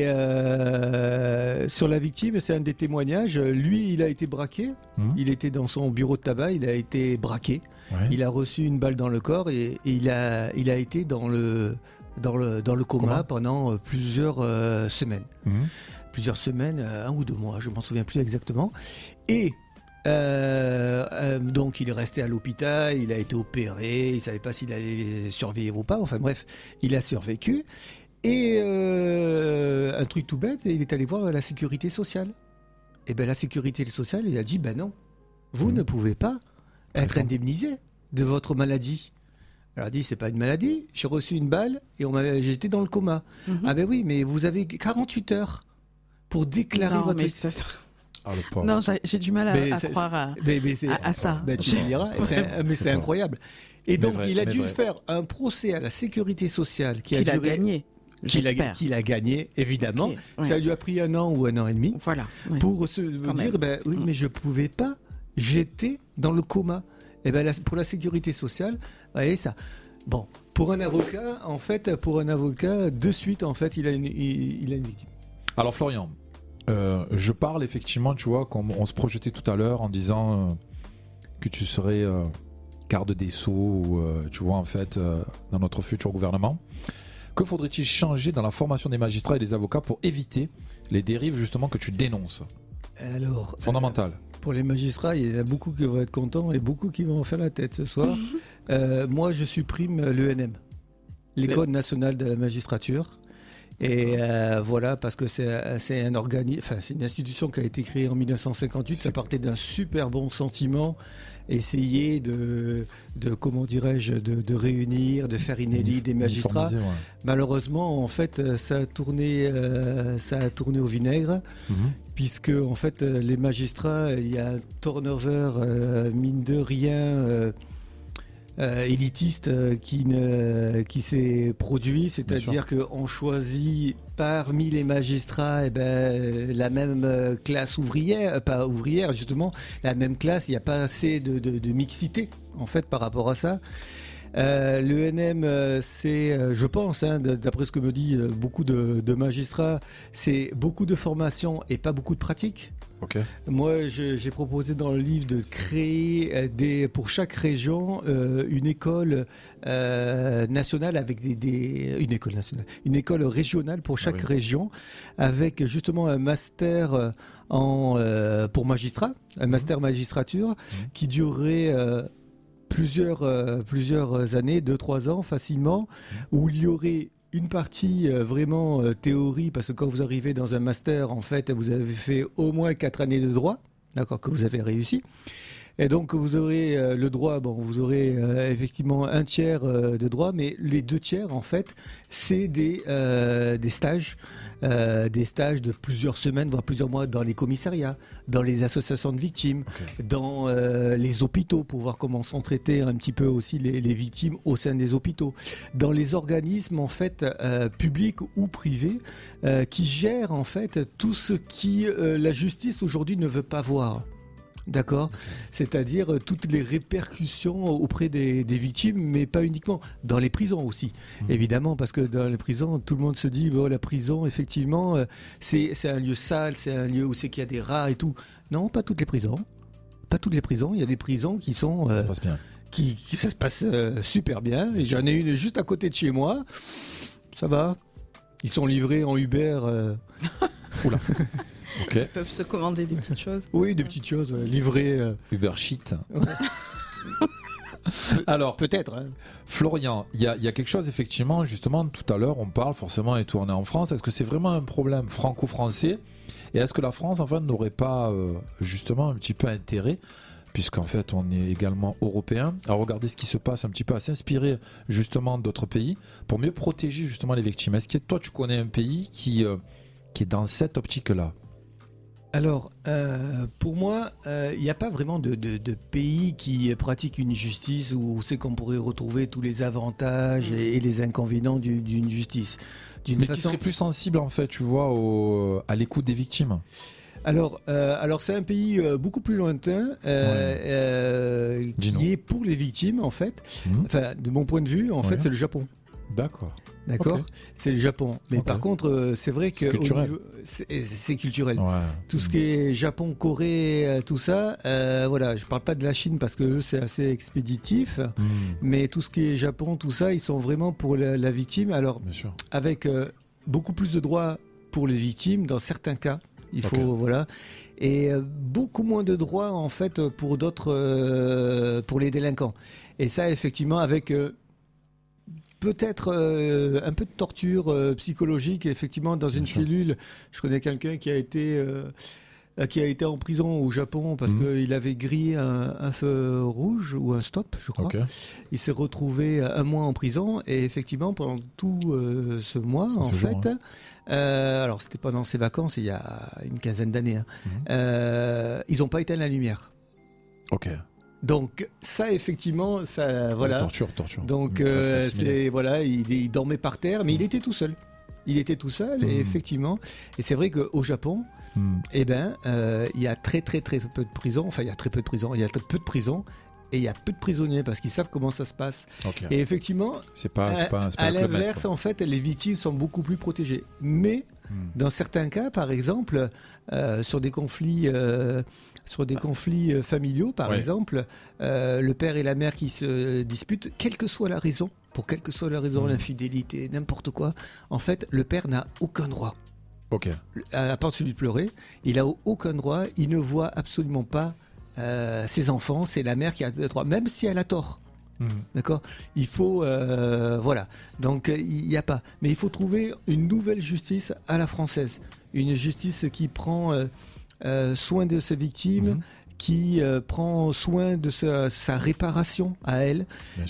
Et sur la victime, c'est un des témoignages. Lui, il a été braqué. Il était dans son bureau de tabac, il a été braqué. Ouais. Il a reçu une balle dans le corps et il a été dans le coma pendant plusieurs semaines. Plusieurs semaines, 1 ou 2 mois, je m'en souviens plus exactement. Et donc il est resté à l'hôpital, il a été opéré, il ne savait pas s'il allait survivre ou pas, enfin bref, il a survécu. Et un truc tout bête, il est allé voir la sécurité sociale. Et bien la sécurité sociale, il a dit, ben non, vous ne pouvez pas être indemnisé de votre maladie. Alors il a dit, c'est pas une maladie, j'ai reçu une balle et j'étais dans le coma. Ah ben oui, mais vous avez 48 heures pour déclarer votre... Non, j'ai du mal à croire à ça. Tu me diras, mais c'est incroyable. Et donc, il a dû faire un procès à la sécurité sociale qu'il a gagné. Qu'il a gagné, évidemment. Okay, ça lui a pris 1 an ou 1 an et demi pour se dire, oui, mais je ne pouvais pas, j'étais dans le coma. Et ben, pour la sécurité sociale, vous voyez ça. Bon, pour un avocat, de suite, en fait, il a une victime. Alors Florian, Je parle effectivement, tu vois, comme on se projetait tout à l'heure en disant que tu serais garde des Sceaux ou tu vois en fait dans notre futur gouvernement. Que faudrait-il changer dans la formation des magistrats et des avocats pour éviter les dérives justement que tu dénonces? Alors, fondamental. Pour les magistrats, il y en a beaucoup qui vont être contents et beaucoup qui vont en faire la tête ce soir. Moi, je supprime l'ENM, l'École nationale de la magistrature. Et voilà, parce que c'est un organisme, enfin c'est une institution qui a été créée en 1958. Ça partait d'un super bon sentiment, essayer de comment dirais-je, de réunir, de faire une élite des magistrats. Ouais. Malheureusement, en fait, ça a tourné au vinaigre, puisque en fait les magistrats, il y a un turnover mine de rien. Élitiste qui s'est produit, c'est-à-dire qu'on choisit parmi les magistrats la même classe ouvrière, pas ouvrière justement, la même classe, il n'y a pas assez de mixité en fait par rapport à ça. L'ENM, c'est, je pense, d'après ce que me dit beaucoup de magistrats, c'est beaucoup de formation et pas beaucoup de pratique. Okay. Moi, j'ai proposé dans le livre de créer pour chaque région une école nationale avec une école régionale pour chaque région, avec justement un master pour magistrats, un master magistrature qui durerait plusieurs années, 2-3 ans facilement, où il y aurait une partie vraiment théorie, parce que quand vous arrivez dans un master, en fait, vous avez fait au moins 4 années de droit, d'accord, que vous avez réussi. Et donc vous aurez le droit, vous aurez effectivement un tiers de droit, mais les 2 tiers, en fait, c'est des stages de plusieurs semaines, voire plusieurs mois dans les commissariats, dans les associations de victimes, dans les hôpitaux, pour voir comment sont traitées un petit peu aussi les victimes au sein des hôpitaux, dans les organismes en fait publics ou privés qui gèrent en fait tout ce qui la justice aujourd'hui ne veut pas voir. D'accord, c'est-à-dire toutes les répercussions auprès des victimes, mais pas uniquement, dans les prisons aussi, évidemment, parce que dans les prisons, tout le monde se dit, la prison, effectivement, c'est un lieu sale, c'est un lieu où c'est qu'il y a des rats et tout. Non, pas toutes les prisons. Pas toutes les prisons, il y a des prisons qui sont... ça se passe bien. Ça se passe super bien, et j'en ai une juste à côté de chez moi, ça va, ils sont livrés en Uber... Oula. Okay. Ils peuvent se commander des petites choses. Oui, des petites choses livrées. Uber Sheet. Alors, peut-être. Florian, il y a quelque chose, effectivement, justement, tout à l'heure, on parle forcément et tourné en France. Est-ce que c'est vraiment un problème franco-français? Et est-ce que la France, en fait, n'aurait pas, justement, un petit peu intérêt, puisqu'en fait, on est également européen, à regarder ce qui se passe un petit peu, à s'inspirer, justement, d'autres pays, pour mieux protéger, justement, les victimes? Est-ce que toi, tu connais un pays qui est dans cette optique-là? Alors, pour moi, il n'y a pas vraiment de pays qui pratique une justice où c'est qu'on pourrait retrouver tous les avantages et les inconvénients d'une justice. Mais qui serait plus sensible, en fait, tu vois, à l'écoute des victimes? Alors c'est un pays beaucoup plus lointain qui est pour les victimes, en fait. Enfin, de mon point de vue, en fait, c'est le Japon. D'accord. Okay. C'est le Japon. Mais par contre, c'est vrai que c'est culturel. Ouais. Tout ce qui est Japon, Corée, tout ça, voilà, je parle pas de la Chine parce que eux, c'est assez expéditif. Mais tout ce qui est Japon, tout ça, ils sont vraiment pour la victime. Alors, avec beaucoup plus de droits pour les victimes dans certains cas. Il faut, voilà. Et beaucoup moins de droits, en fait, pour d'autres, pour les délinquants. Et ça, effectivement, avec... peut-être un peu de torture psychologique, effectivement, dans une cellule. Je connais quelqu'un qui a été en prison au Japon parce qu'il avait grillé un feu rouge ou un stop, je crois. Il s'est retrouvé 1 mois en prison et effectivement, pendant tout ce mois, alors c'était pendant ses vacances, il y a une quinzaine d'années, ils n'ont pas éteint la lumière. Ok. Donc ça effectivement ça voilà torture. Donc c'est voilà il dormait par terre mais il était tout seul. Et effectivement et c'est vrai qu'au Japon il y a très peu de prisons, il y a peu de prisons et il y a peu de prisonniers parce qu'ils savent comment ça se passe. Ok. Et effectivement, C'est pas à un club l'inverse, med, en fait, les victimes sont beaucoup plus protégées. Mais dans certains cas, par exemple, sur des conflits familiaux, par Ouais. exemple, le père et la mère qui se disputent, quelle que soit la raison, l'infidélité, n'importe quoi, en fait, le père n'a aucun droit. Ok. À part celui de pleurer, il a aucun droit, il ne voit absolument pas ses enfants, c'est la mère qui a le droit, même si elle a tort. D'accord. Il faut voilà. Donc il n'y a pas. Mais il faut trouver une nouvelle justice à la française, une justice qui prend soin de ses victimes, qui prend soin de sa réparation à elle,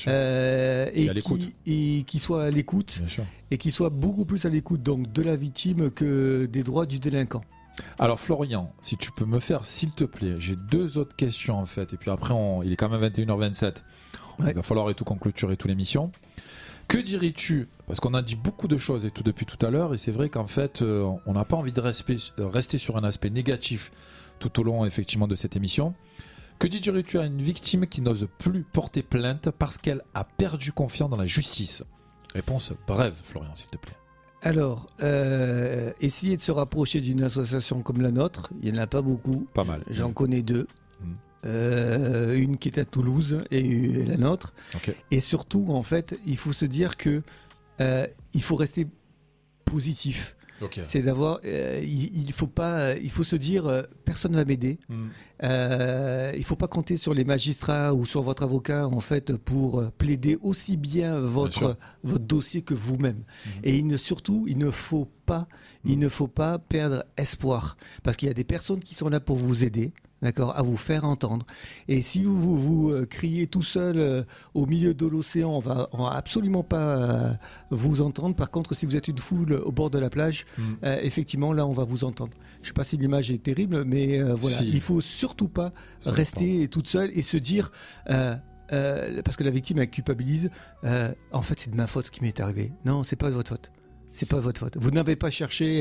et qui soit à l'écoute, et qui soit beaucoup plus à l'écoute donc de la victime que des droits du délinquant. Alors Florian, si tu peux me faire, s'il te plaît, j'ai 2 autres questions en fait, et puis après il est quand même 21h27. Il va falloir tout conclure toute l'émission. Que dirais-tu, parce qu'on a dit beaucoup de choses et tout depuis tout à l'heure, et c'est vrai qu'en fait, on n'a pas envie de rester sur un aspect négatif tout au long effectivement de cette émission. Que dirais-tu à une victime qui n'ose plus porter plainte parce qu'elle a perdu confiance dans la justice? Réponse brève, Florian, s'il te plaît. Alors, essayer de se rapprocher d'une association comme la nôtre, il n'y en a pas beaucoup. Pas mal. J'en connais 2. Une qui est à Toulouse et la nôtre. Okay. Et surtout, en fait, il faut se dire que il faut rester positif. Okay. C'est d'avoir, il faut se dire, personne ne va m'aider. Il faut pas compter sur les magistrats ou sur votre avocat en fait pour plaider aussi bien votre dossier que vous-même. Et surtout, il ne faut pas perdre espoir parce qu'il y a des personnes qui sont là pour vous aider. D'accord, à vous faire entendre. Et si vous criez tout seul au milieu de l'océan, on va absolument pas vous entendre. Par contre, si vous êtes une foule au bord de la plage, effectivement, là, on va vous entendre. Je sais pas si l'image est terrible, mais voilà, il faut surtout pas rester toute seule et se dire. Parce que la victime elle culpabilise. En fait, c'est de ma faute ce qui m'est arrivé. Non, c'est pas de votre faute. C'est pas votre faute. Vous n'avez pas cherché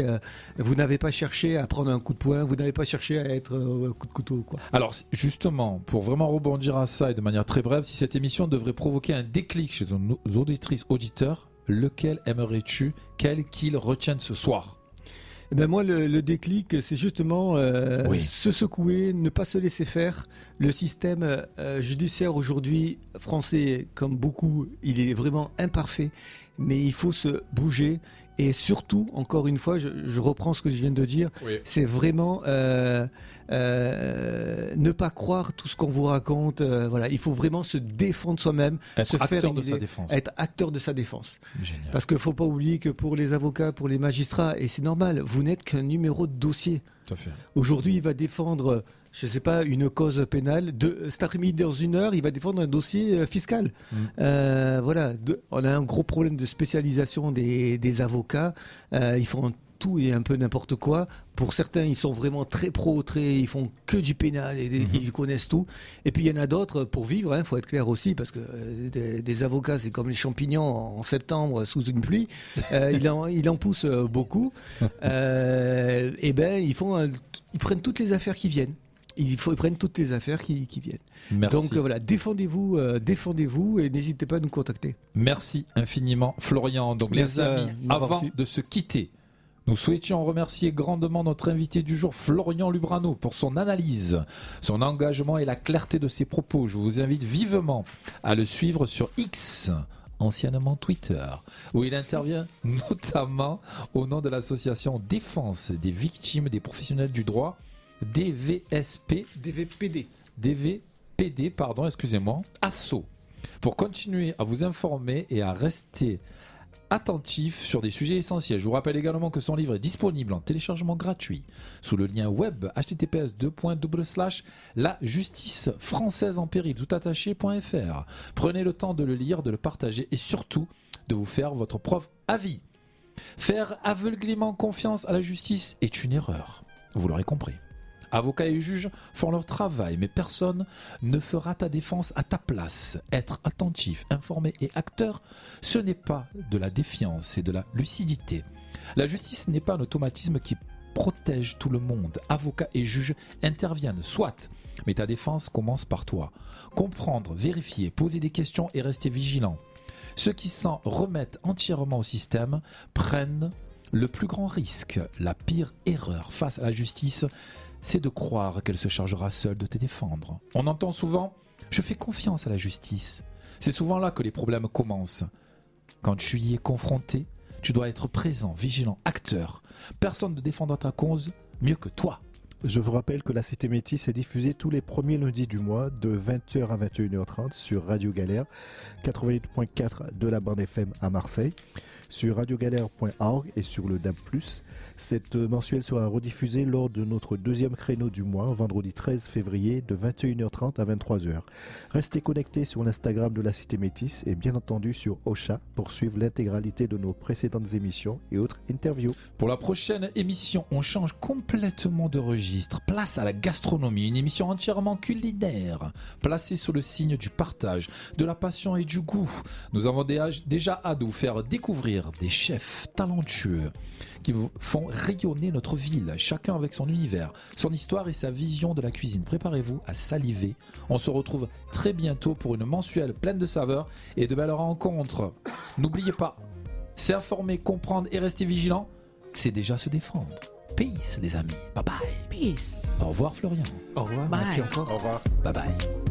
à prendre un coup de poing. Vous n'avez pas cherché à être coup de couteau, quoi. Alors justement, pour vraiment rebondir à ça et de manière très brève, si cette émission devrait provoquer un déclic chez nos auditrices auditeurs, lequel aimerais-tu qu'ils retiennent ce soir? Ben moi, le déclic, c'est justement se secouer, ne pas se laisser faire. Le système judiciaire aujourd'hui, français, comme beaucoup, il est vraiment imparfait, mais il faut se bouger. Et surtout, encore une fois, je reprends ce que je viens de dire, c'est vraiment ne pas croire tout ce qu'on vous raconte. Voilà, il faut vraiment se défendre soi-même, être acteur de sa défense. Être acteur de sa défense. Génial. Parce qu'il ne faut pas oublier que pour les avocats, pour les magistrats, et c'est normal, vous n'êtes qu'un numéro de dossier. Tout à fait. Aujourd'hui, il va défendre, je ne sais pas, une cause pénale. Cet après-midi, dans 1 heure, il va défendre un dossier fiscal. Voilà, on a un gros problème de spécialisation des avocats. Ils font tout et un peu n'importe quoi. Pour certains, ils sont vraiment très pro, ils font que du pénal et ils connaissent tout. Et puis il y en a d'autres, pour vivre, faut être clair aussi, parce que des avocats, c'est comme les champignons en septembre sous une pluie. Il en pousse beaucoup. Et ben, ils prennent toutes les affaires qui viennent. Ils prennent toutes les affaires qui viennent. Merci. Donc voilà, défendez-vous et n'hésitez pas à nous contacter. Merci infiniment, Florian. Donc Merci les amis, avant de se quitter, nous souhaitions remercier grandement notre invité du jour, Florian Lubrano, pour son analyse, son engagement et la clarté de ses propos. Je vous invite vivement à le suivre sur X, anciennement Twitter, où il intervient notamment au nom de l'association Défense des victimes des professionnels du droit, DVPD, excusez-moi, ASSO, pour continuer à vous informer et à rester attentif sur des sujets essentiels. Je vous rappelle également que son livre est disponible en téléchargement gratuit sous le lien web https://lajustice-française-en-péril-tout-attaché.fr. Prenez le temps de le lire, de le partager et surtout de vous faire votre propre avis. Faire aveuglément confiance à la justice est une erreur. Vous l'aurez compris. Avocats et juges font leur travail, mais personne ne fera ta défense à ta place. Être attentif, informé et acteur, ce n'est pas de la défiance, c'est de la lucidité. La justice n'est pas un automatisme qui protège tout le monde. Avocats et juges interviennent, soit. Mais ta défense commence par toi. Comprendre, vérifier, poser des questions et rester vigilant. Ceux qui s'en remettent entièrement au système prennent le plus grand risque. La pire erreur face à la justice, c'est de croire qu'elle se chargera seule de te défendre. On entend souvent « je fais confiance à la justice ». C'est souvent là que les problèmes commencent. Quand tu y es confronté, tu dois être présent, vigilant, acteur. Personne ne défendra ta cause mieux que toi. Je vous rappelle que la Cité Métis est diffusée tous les premiers lundis du mois de 20h à 21h30 sur Radio Galère, 88.4 de la bande FM à Marseille, sur radiogalère.org et sur le DAB+. Cette mensuelle sera rediffusée lors de notre deuxième créneau du mois, vendredi 13 février de 21h30 à 23h. Restez connectés sur l'Instagram de la Cité Métis et bien entendu sur Ocha pour suivre l'intégralité de nos précédentes émissions et autres interviews. Pour la prochaine émission, on change complètement de registre. Place à la gastronomie, une émission entièrement culinaire, placée sous le signe du partage, de la passion et du goût. Nous avons déjà hâte de vous faire découvrir des chefs talentueux qui font rayonner notre ville, chacun avec son univers, son histoire et sa vision de la cuisine. Préparez-vous à saliver. On se retrouve très bientôt pour une mensuelle pleine de saveurs et de belles rencontres. N'oubliez pas, s'informer, comprendre et rester vigilant, c'est déjà se défendre. Peace les amis, bye bye. Peace. Au revoir Florian. Au revoir, Bye. merci encore. Au revoir. Bye bye.